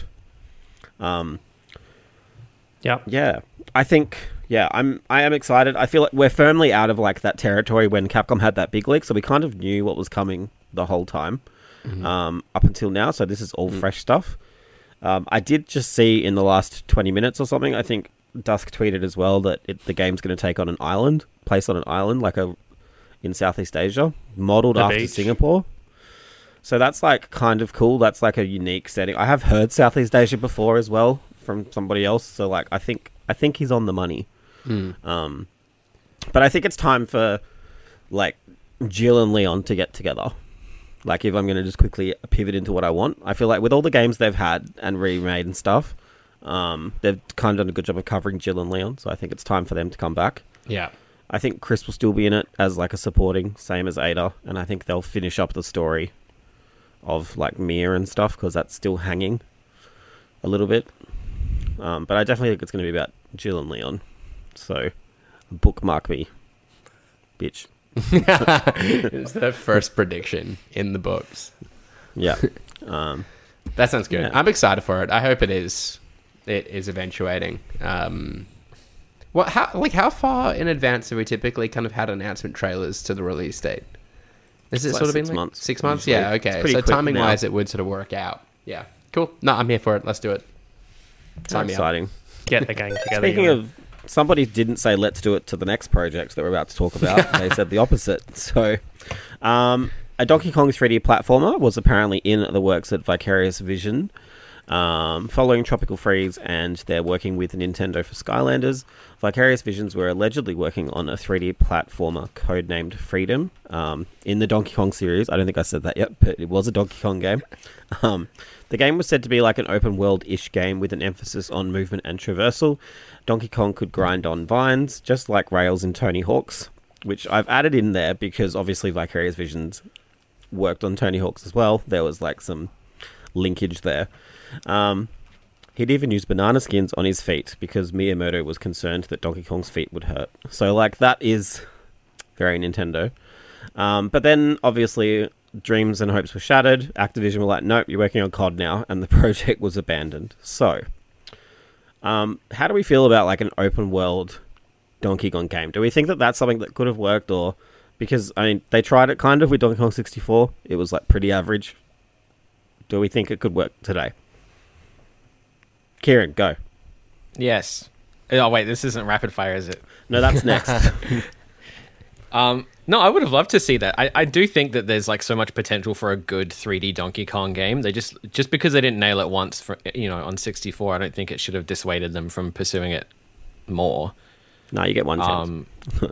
Yeah. Yeah, I think. Yeah, I am excited. I feel like we're firmly out of like that territory when Capcom had that big leak, so we kind of knew what was coming the whole time, up until now. So this is all fresh stuff. I did just see in the last 20 minutes or something, I think Dusk tweeted as well that the game's going to take on an island, placed on an island, like in Southeast Asia, modeled The after beach. Singapore. So that's like kind of cool. That's like a unique setting. I have heard Southeast Asia before as well from somebody else. So like I think he's on the money. But I think it's time for like Jill and Leon to get together. Like if I'm going to just quickly pivot into what I want, I feel like with all the games they've had and remade and stuff, they've kind of done a good job of covering Jill and Leon. So I think it's time for them to come back. Yeah. I think Chris will still be in it as like a supporting, same as Ada, and I think they'll finish up the story of like Mia and stuff because that's still hanging a little bit. But I definitely think it's going to be about Jill and Leon. So bookmark me, bitch. It's the first prediction in the books. Yeah. That sounds good. Yeah. I'm excited for it. I hope it is eventuating. How far in advance have we typically kind of had announcement trailers to the release date? Is it It's sort like of been 6 like months, 6 months? usually. Yeah, It's okay. pretty So quick timing now. wise, it would sort of work out. Yeah, cool. No, I'm here for it. Let's do it. Sign me up. Exciting. Get the gang together. Speaking you know. of, somebody didn't say let's do it to the next project that we're about to talk about. They said the opposite. So, a Donkey Kong 3D platformer was apparently in the works at Vicarious Vision, following Tropical Freeze, and they're working with Nintendo for Skylanders. Vicarious Visions were allegedly working on a 3D platformer codenamed Freedom in the Donkey Kong series. I don't think I said that yet, but it was a Donkey Kong game. The game was said to be like an open world-ish game with an emphasis on movement and traversal. Donkey Kong could grind on vines, just like Rails in Tony Hawk's, which I've added in there because obviously Vicarious Visions worked on Tony Hawk's as well. There was like some linkage there. He'd even used banana skins on his feet because Miyamoto was concerned that Donkey Kong's feet would hurt. So like that is very Nintendo. But then obviously dreams and hopes were shattered. Activision were like, nope, you're working on COD now, and the project was abandoned. So, how do we feel about like an open world Donkey Kong game? Do we think that that's something that could have worked, or because I mean they tried it kind of with Donkey Kong 64, it was like pretty average. Do we think it could work today? Kieran, go. Yes. Oh wait, this isn't rapid fire, is it? No, that's next. No, I would have loved to see that. I do think that there's like so much potential for a good 3D Donkey Kong game. They just because they didn't nail it once, on 64, I don't think it should have dissuaded them from pursuing it more. No, you get one chance.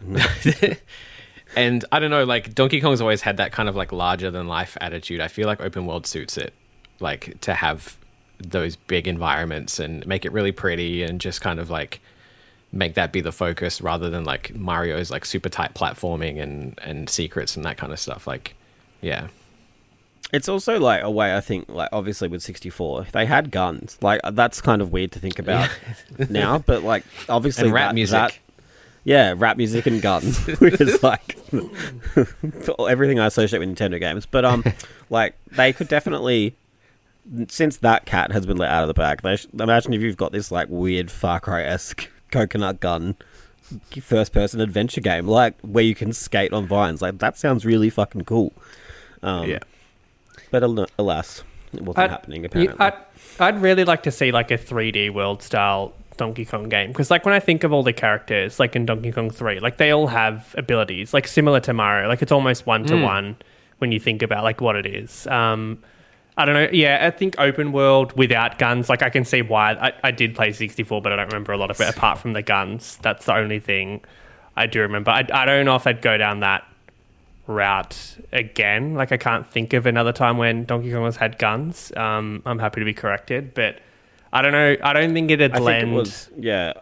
And I don't know, like Donkey Kong's always had that kind of like larger than life attitude. I feel like open world suits it, like to have those big environments and make it really pretty and just kind of like make that be the focus rather than like Mario's like super tight platforming and secrets and that kind of stuff. Like, yeah. It's also like a way, I think, like obviously with 64, they had guns. Like that's kind of weird to think about now, but like obviously and rap music. Yeah, rap music and guns, which is like everything I associate with Nintendo games. But like they could definitely, since that cat has been let out of the bag, imagine if you've got this like weird Far Cry-esque coconut gun first-person adventure game, like where you can skate on vines. Like that sounds really fucking cool. Yeah. But alas, it wasn't happening apparently. I'd really like to see like a 3D world style Donkey Kong game, because like when I think of all the characters like in Donkey Kong 3, like they all have abilities like similar to Mario. Like it's almost one-to-one when you think about like what it is. I don't know. Yeah, I think open world without guns, like I can see why. I did play 64, but I don't remember a lot of it apart from the guns. That's the only thing I do remember. I don't know if I'd go down that route again. Like I can't think of another time when Donkey Kong has had guns. I'm happy to be corrected, but I don't know. I don't think it'd lend. Think it was, yeah.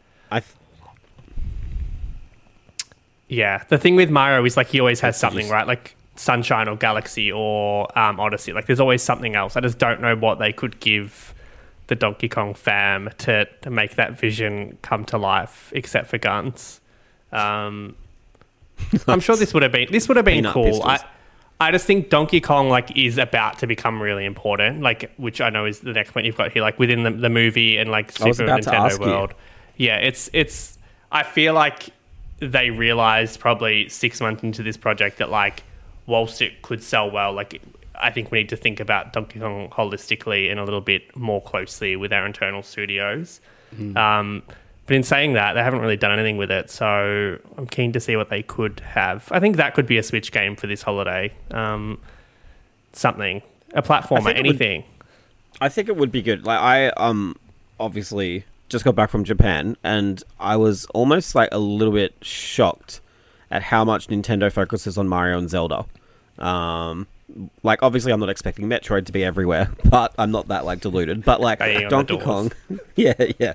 Yeah, the thing with Mario is like he always has something, right? Like Sunshine or Galaxy or Odyssey. Like there's always something else. I just don't know what they could give the Donkey Kong fam to make that vision come to life, except for guns. I'm sure this would have been cool. Pistols. I just think Donkey Kong like is about to become really important, like which I know is the next point you've got here, like within the movie and like Super Nintendo World. Yeah, it's. I feel like they realized probably 6 months into this project that like whilst it could sell well, like I think we need to think about Donkey Kong holistically and a little bit more closely with our internal studios. But in saying that, they haven't really done anything with it, so I'm keen to see what they could have. I think that could be a Switch game for this holiday. Something. A platformer, anything. I think it would be good. Like I obviously just got back from Japan, and I was almost like a little bit shocked at how much Nintendo focuses on Mario and Zelda. Like obviously I'm not expecting Metroid to be everywhere, but I'm not that like deluded. But like Donkey Kong, yeah,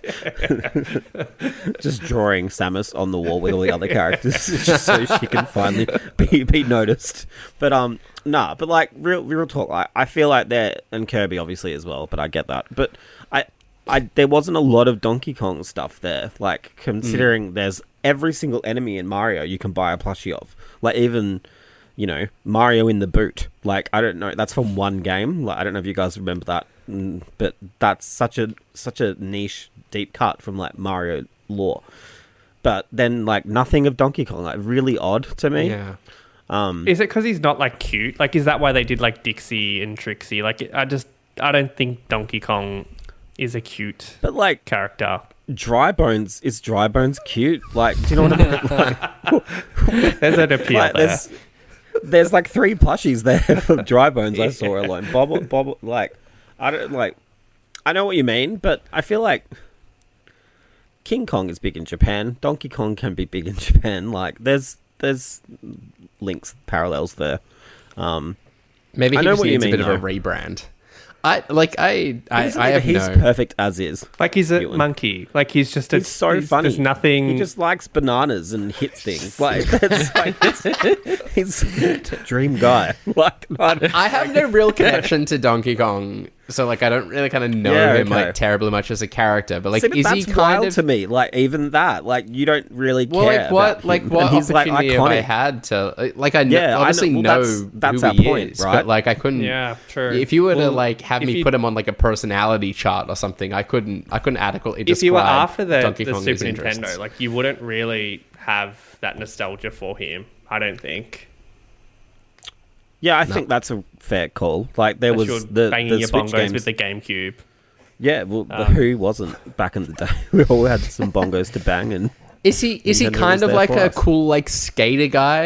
just drawing Samus on the wall with all the other characters just so she can finally be noticed. But but like real talk, I feel like they're, and Kirby obviously as well, but I get that. But I there wasn't a lot of Donkey Kong stuff there. Like considering there's every single enemy in Mario you can buy a plushie of, like even. You know, Mario in the Boot. Like, I don't know. That's from one game. Like, I don't know if you guys remember that. But that's such a niche, deep cut from, like, Mario lore. But then, like, nothing of Donkey Kong. Like, really odd to me. Yeah. Is it because he's not, like, cute? Like, is that why they did, like, Dixie and Trixie? Like, I don't think Donkey Kong is a cute character. Dry Bones, is Dry Bones cute? Like, do you know what I mean? Like, there's an appeal like, there. There's like 3 plushies there for Dry Bones I saw alone. Bob, like, I don't like. I know what you mean, but I feel like King Kong is big in Japan. Donkey Kong can be big in Japan. Like, there's links, parallels there. Maybe he just needs a bit of a rebrand. He's perfect as is. Like he's a monkey. Like he's just he's so funny. There's nothing. He just likes bananas and hits things. Like he's a dream guy. Like I have no real connection to Donkey Kong, so like I don't really kind of know him like terribly much as a character. But like, see, but is that's he kind of to me? Like even that, like you don't really care. Like what? About him. What he's opportunity have I iconic. had to like? I know, obviously know that's who our he point, is, right? but like I couldn't. Yeah, true. If you were to like have me put him on like a personality chart or something, I couldn't adequately describe. If you were after the Kong's Super interests. Nintendo, like you wouldn't really have that nostalgia for him. I don't think. Yeah, I think that's a fair call. Like there was the banging your Switch bongos games with the GameCube. Yeah, well, who wasn't back in the day? We all had some bongos to bang, and is he Nintendo kind was of there like for a us. cool like skater guy?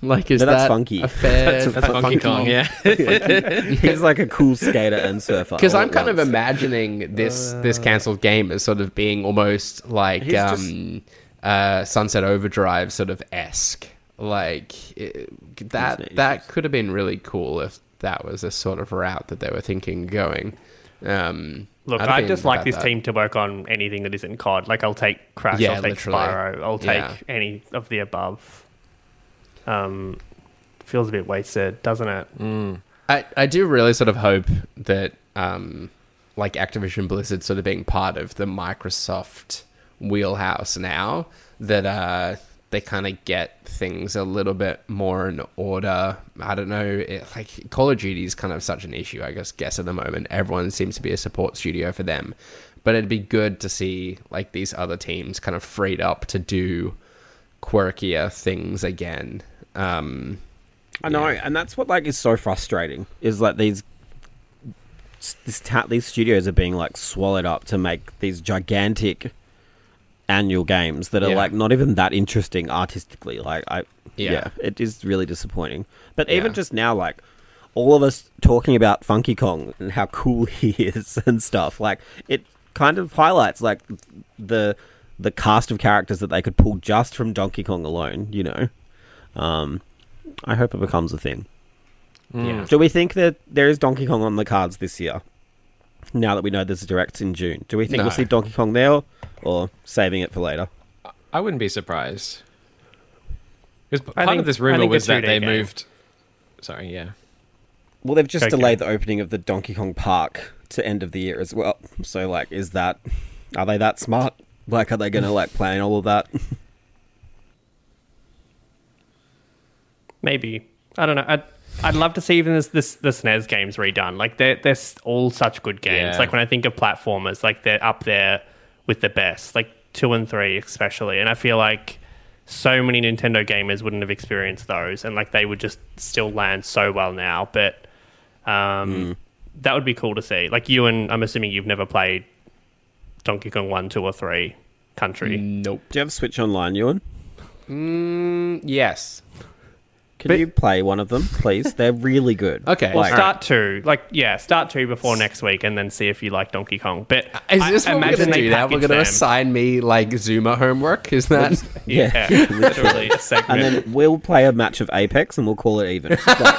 Like, is No, that's that funky. a fair... That's Funky Kong, yeah. He's like a cool skater and surfer. Because all I'm at kind of once. imagining this cancelled game as sort of being almost like He's just- Sunset Overdrive sort of esque. Like that could have been really cool if that was a sort of route that they were thinking of going. Look, I'd I been just like about this that. team to work on anything that isn't COD. Like, I'll take Crash, Yeah, I'll take literally. Spyro, I'll take Yeah. any of the above. Feels a bit wasted, doesn't it? I do really sort of hope that like Activision Blizzard sort of being part of the Microsoft wheelhouse now, that they kind of get things a little bit more in order. I don't know, like Call of Duty is kind of such an issue, I guess at the moment. Everyone seems to be a support studio for them, but it'd be good to see like these other teams kind of freed up to do quirkier things again. I know, and that's what like is so frustrating. Is like these studios are being like swallowed up to make these gigantic annual games that are Yeah. like not even that interesting artistically. Like Yeah. it is really disappointing. But Yeah. even just now, like all of us talking about Funky Kong and how cool he is and stuff, like it kind of highlights like the cast of characters that they could pull just from Donkey Kong alone. You know, I hope it becomes a thing. Yeah. Do we think that there is Donkey Kong on the cards this year? Now that we know there's a direct in June, do we think No. we'll see Donkey Kong there, or saving it for later? I wouldn't be surprised. Because I part think- of this I rumor think a was that 2D they game. moved. Sorry, yeah. Well, they've just Okay. delayed the opening of the Donkey Kong Park to end of the year as well. So, like, are they that smart? Like, are they going to like plan all of that? Maybe. I don't know. I'd love to see even the SNES games redone. Like, they're all such good games. Yeah. Like, when I think of platformers, like, they're up there with the best. Like, 2 and 3 especially. And I feel like so many Nintendo gamers wouldn't have experienced those. And, like, they would just still land so well now. But that would be cool to see. Like, I'm assuming you've never played Donkey Kong 1, 2, or 3 Country. Nope. Do you have Switch Online, Ewan? Yes. Can you play one of them, please? They're really good. Okay. Well, Like- start 2. Start 2 before next week and then see if you like Donkey Kong. But Is this what we're imagine going to they do now? We're package going to them. assign me, like, Zuma homework? Is that... Yeah, literally a segment. And then we'll play a match of Apex and we'll call it even.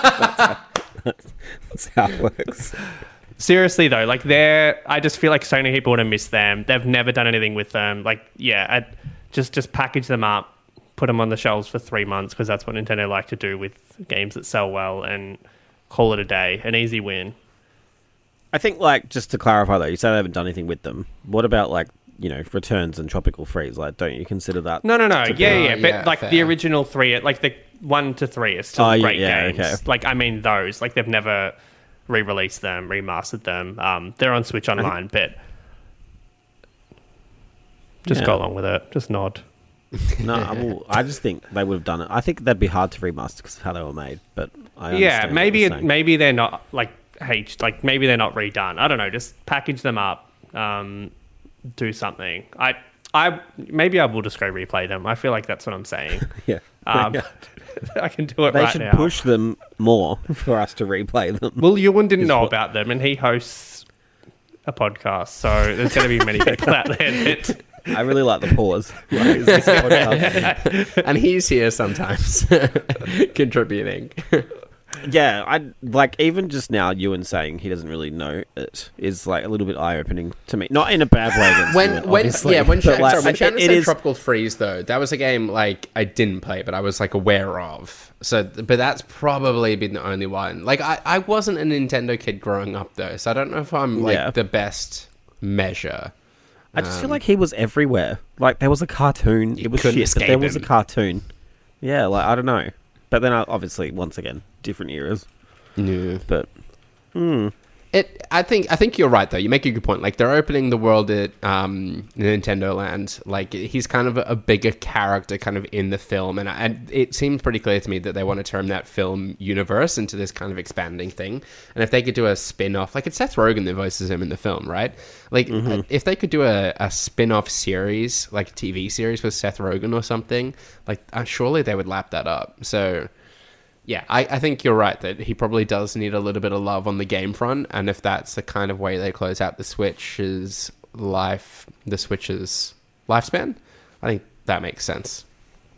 That's how it works. Seriously though, like I just feel like so many people would have missed them. They've never done anything with them. Like, yeah, just package them up, put them on the shelves for 3 months because that's what Nintendo like to do with games that sell well, and call it a day. An easy win. I think, like, just to clarify though, you say they haven't done anything with them. What about, like, you know, Returns and Tropical Freeze? Like, don't you consider that? No. Yeah. But yeah, like fair. the original 3, like the 1 to 3 are still great games. Okay. Like, I mean those. Like, they've never re-released them, remastered them. They're on Switch Online, but just Yeah. go along with it. Just nod. No, I just think they would have done it. I think that'd be hard to remaster because of how they were made. But I Yeah, understand what maybe you're saying. maybe they're not like maybe they're not redone. I don't know. Just package them up, do something. I maybe I will just go replay them. I feel like that's what I'm saying. Yeah. Um, Yeah. I can do it They right should now. push them more for us to replay them. Well, Ewan didn't know what- about them, and he hosts a podcast, so there's going to be many people out there that. I really like the pause. Like, is this a podcast? And he's here sometimes, contributing. Yeah, I like even just now. Ewan saying he doesn't really know it is like a little bit eye opening to me. Not in a bad way. Against Ewan, When obviously, when but, like, Shannon it said is- Tropical Freeze, though, that was a game like I didn't play, but I was like aware of. So, but that's probably been the only one. Like I wasn't a Nintendo kid growing up though, so I don't know if I'm like Yeah. the best measure. I just feel like he was everywhere. Like there was a cartoon. It was couldn't shit, but escape there was him. a cartoon. Yeah, like I don't know. But then obviously, once again, different eras. Yeah. But I think you're right though. You make a good point. Like they're opening the world at Nintendo Land. Like he's kind of a bigger character, kind of in the film, and it seems pretty clear to me that they want to turn that film universe into this kind of expanding thing. And if they could do a spin-off, like it's Seth Rogen that voices him in the film, right? Like if they could do a spin-off series, like a TV series with Seth Rogen or something, like surely they would lap that up. So Yeah, I think you're right that he probably does need a little bit of love on the game front, and if that's the kind of way they close out the Switch's lifespan, I think that makes sense.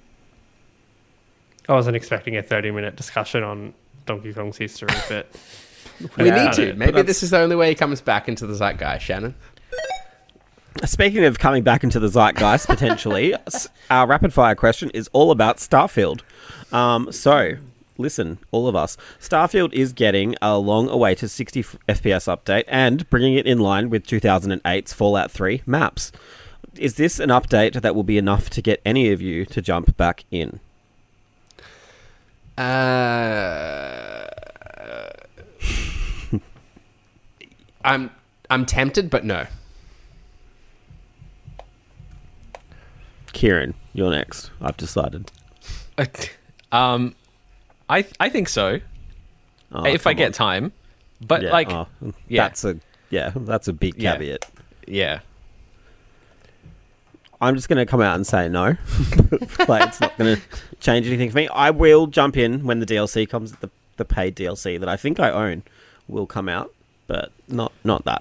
I wasn't expecting a 30-minute discussion on Donkey Kong's history, but We need to. Maybe this is the only way he comes back into the zeitgeist, Shannon. Speaking of coming back into the zeitgeist, potentially, our rapid-fire question is all about Starfield. So, listen, all of us. Starfield is getting a long-awaited 60 FPS update and bringing it in line with 2008's Fallout 3 maps. Is this an update that will be enough to get any of you to jump back in? I'm tempted, but no. Kieran, you're next. I've decided. I think so. Oh, if I come get on. time. But Yeah, yeah. that's a big Yeah. caveat. Yeah. I'm just going to come out and say no. Like, it's not going to change anything for me. I will jump in when the DLC comes, the paid DLC that I think I own will come out, but not that.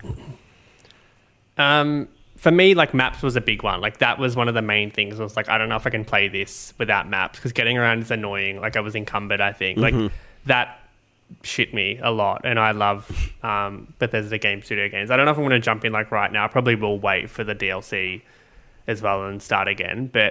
For me, like, maps was a big one. Like, that was one of the main things. I was like, I don't know if I can play this without maps, because getting around is annoying. Like, I was encumbered, I think. Like, that shit me a lot, and I love Bethesda Game Studio games. I don't know if I'm going to jump in, like, right now. I probably will wait for the DLC as well and start again. But,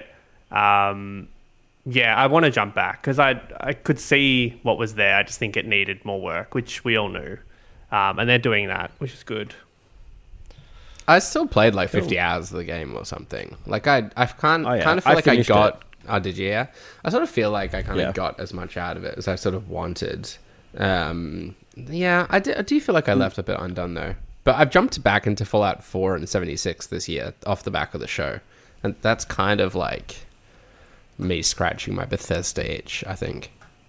yeah, I want to jump back, because I could see what was there. I just think it needed more work, which we all knew. And they're doing that, which is good. I still played like 50 hours of the game or something. Like kind of feel like I finished got. it. Oh, did you? Yeah. I sort of feel like I kind of Yeah. got as much out of it as I sort of wanted. Yeah, I do feel like I left a bit undone though. But I've jumped back into Fallout 4 and 76 this year off the back of the show, and that's kind of like me scratching my Bethesda itch, I think.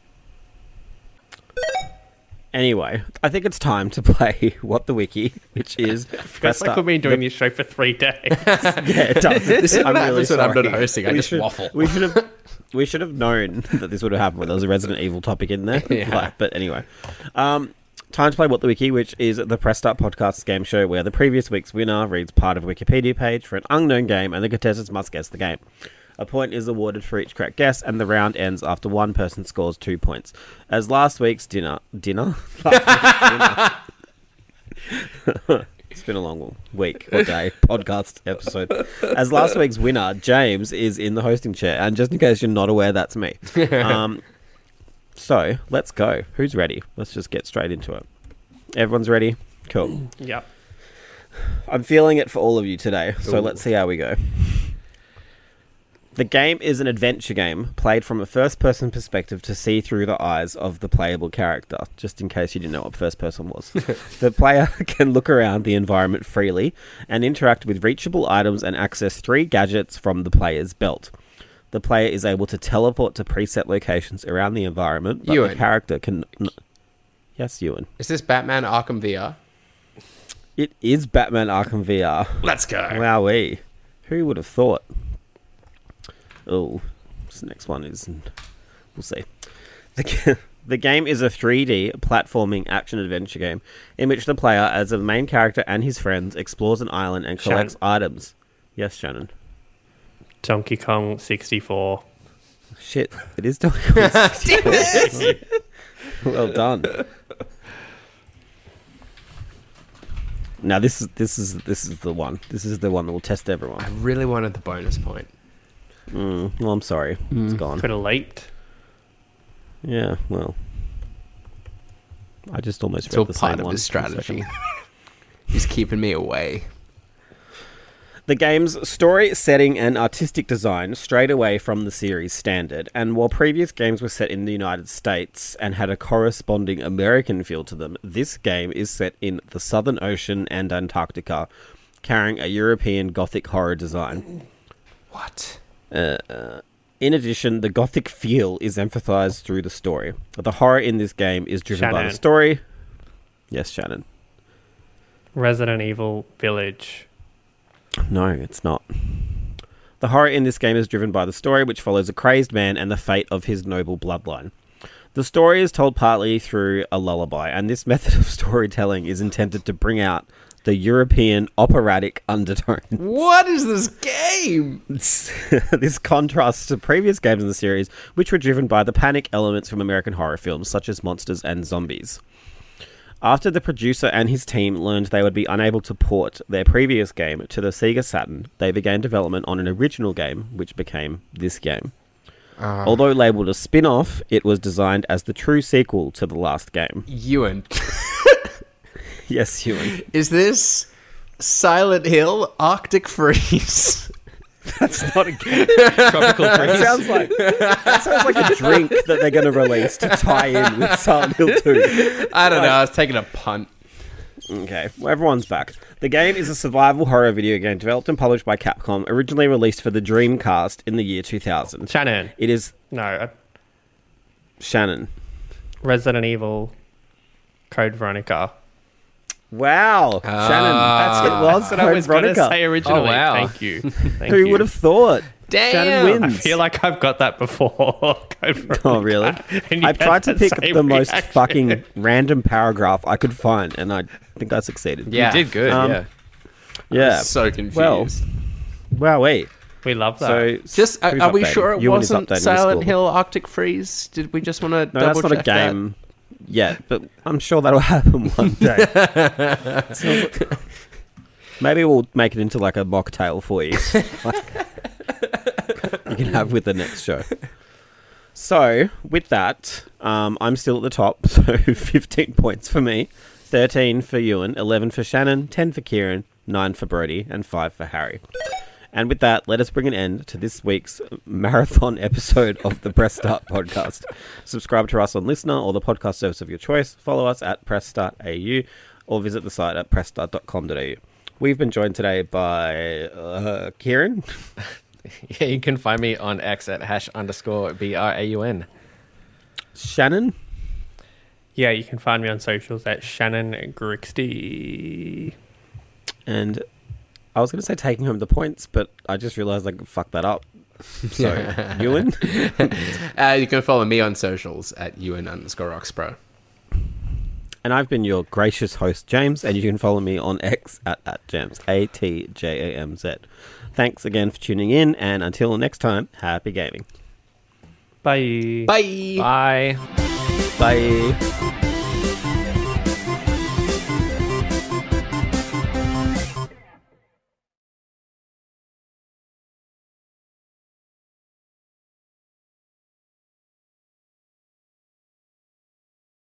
Anyway, I think it's time to play What the Wiki, which is... It's like we've been doing this show for 3 days. Yeah, it does. This is what I'm really happens when I'm not sorry. hosting. I just waffle. We should have known that this would have happened when there was a Resident Evil topic in there. Yeah. But anyway. Time to play What the Wiki, which is the Press Start Podcast's game show where the previous week's winner reads part of a Wikipedia page for an unknown game and the contestants must guess the game. A point is awarded for each correct guess, and the round ends after one person scores 2 points. As last week's dinner? It's been a long week or day podcast episode. As last week's winner, James is in the hosting chair, and just in case you're not aware, that's me. So let's go. Who's ready? Let's just get straight into it. Everyone's ready? Cool. Yep. I'm feeling it for all of you today, so Ooh. let's see how we go. The game is an adventure game played from a first-person perspective to see through the eyes of the playable character, just in case you didn't know what first-person was. The player can look around the environment freely and interact with reachable items and access 3 gadgets from the player's belt. The player is able to teleport to preset locations around the environment, but Ewan. the character can... Yes, Ewan. Is this Batman Arkham VR? It is Batman Arkham VR. Let's go. Wowee. Who would have thought? Oh, this next one is... We'll see. The game is a 3D platforming action-adventure game in which the player, as a main character and his friends, explores an island and collects items. Yes, Shannon. Donkey Kong 64. Shit, it is Donkey Kong 64. Well done. Now this is the one. This is the one that will test everyone. I really wanted the bonus point. Well, I'm sorry. It's gone. Could have leaked. Yeah, well. I just almost It's read all the part same of one. his strategy. He's keeping me away. The game's story, setting, and artistic design strayed away from the series standard, and while previous games were set in the United States and had a corresponding American feel to them, this game is set in the Southern Ocean and Antarctica, carrying a European Gothic horror design. What? In addition, the Gothic feel is emphasized through the story. The horror in this game is driven by the Shannon. story. Yes, Shannon. Resident Evil Village. No, it's not. The horror in this game is driven by the story, which follows a crazed man and the fate of his noble bloodline. The story is told partly through a lullaby, and this method of storytelling is intended to bring out the European operatic undertone. What is this game? This contrasts to previous games in the series, which were driven by the panic elements from American horror films, such as Monsters and Zombies. After the producer and his team learned they would be unable to port their previous game to the Sega Saturn, they began development on an original game, which became this game. Although labelled a spin-off, it was designed as the true sequel to the last game. Ewan. Yes, Ewan. Is this Silent Hill Arctic Freeze? That's not a game. Tropical freeze. That sounds like a drink that they're going to release to tie in with Silent Hill 2. I don't know. I was taking a punt. Okay, well, everyone's back. The game is a survival horror video game developed and published by Capcom, originally released for the Dreamcast in the year 2000. Shannon. It is No. Shannon. Resident Evil Code Veronica. Wow, Shannon. It was That's what I was going to Veronica. say originally. Oh, wow. Thank you. Thank Who you. would have thought? Damn. Shannon I wins. feel like I've got that before. Code Veronica. Oh, really? And you I've had tried to that pick same the most reaction. fucking random paragraph I could find, and I think I succeeded. Yeah. You did good, yeah. Yeah. So confused. Well, wowee. We love that. So, just who's are we updating? sure it Ewan is wasn't updating the Silent score. Hill Arctic Freeze? Did we just want to No, that's double not a check that? game yet, but I'm sure that'll happen one day. So, maybe we'll make it into like a mocktail for you. You can have with the next show. So, with that, I'm still at the top. So, 15 points for me, 13 for Ewan, 11 for Shannon, 10 for Kieran, 9 for Brody, and 5 for Harry. And with that, let us bring an end to this week's marathon episode of the Press Start podcast. Subscribe to us on Listener or the podcast service of your choice. Follow us at PressStartAU or visit the site at pressstart.com.au. We've been joined today by Kieran. Yeah, you can find me on X at #_BRAUN. Shannon. yeah, you can find me on socials at Shannon Grixty. And I was going to say taking home the points, but I just realised I could fuck that up. So, Ewan? You can follow me on socials at Ewan_Oxpro. And I've been your gracious host, James, and you can follow me on X at @Jams, ATJAMZ. Thanks again for tuning in, and until next time, happy gaming. Bye. Bye. Bye. Bye.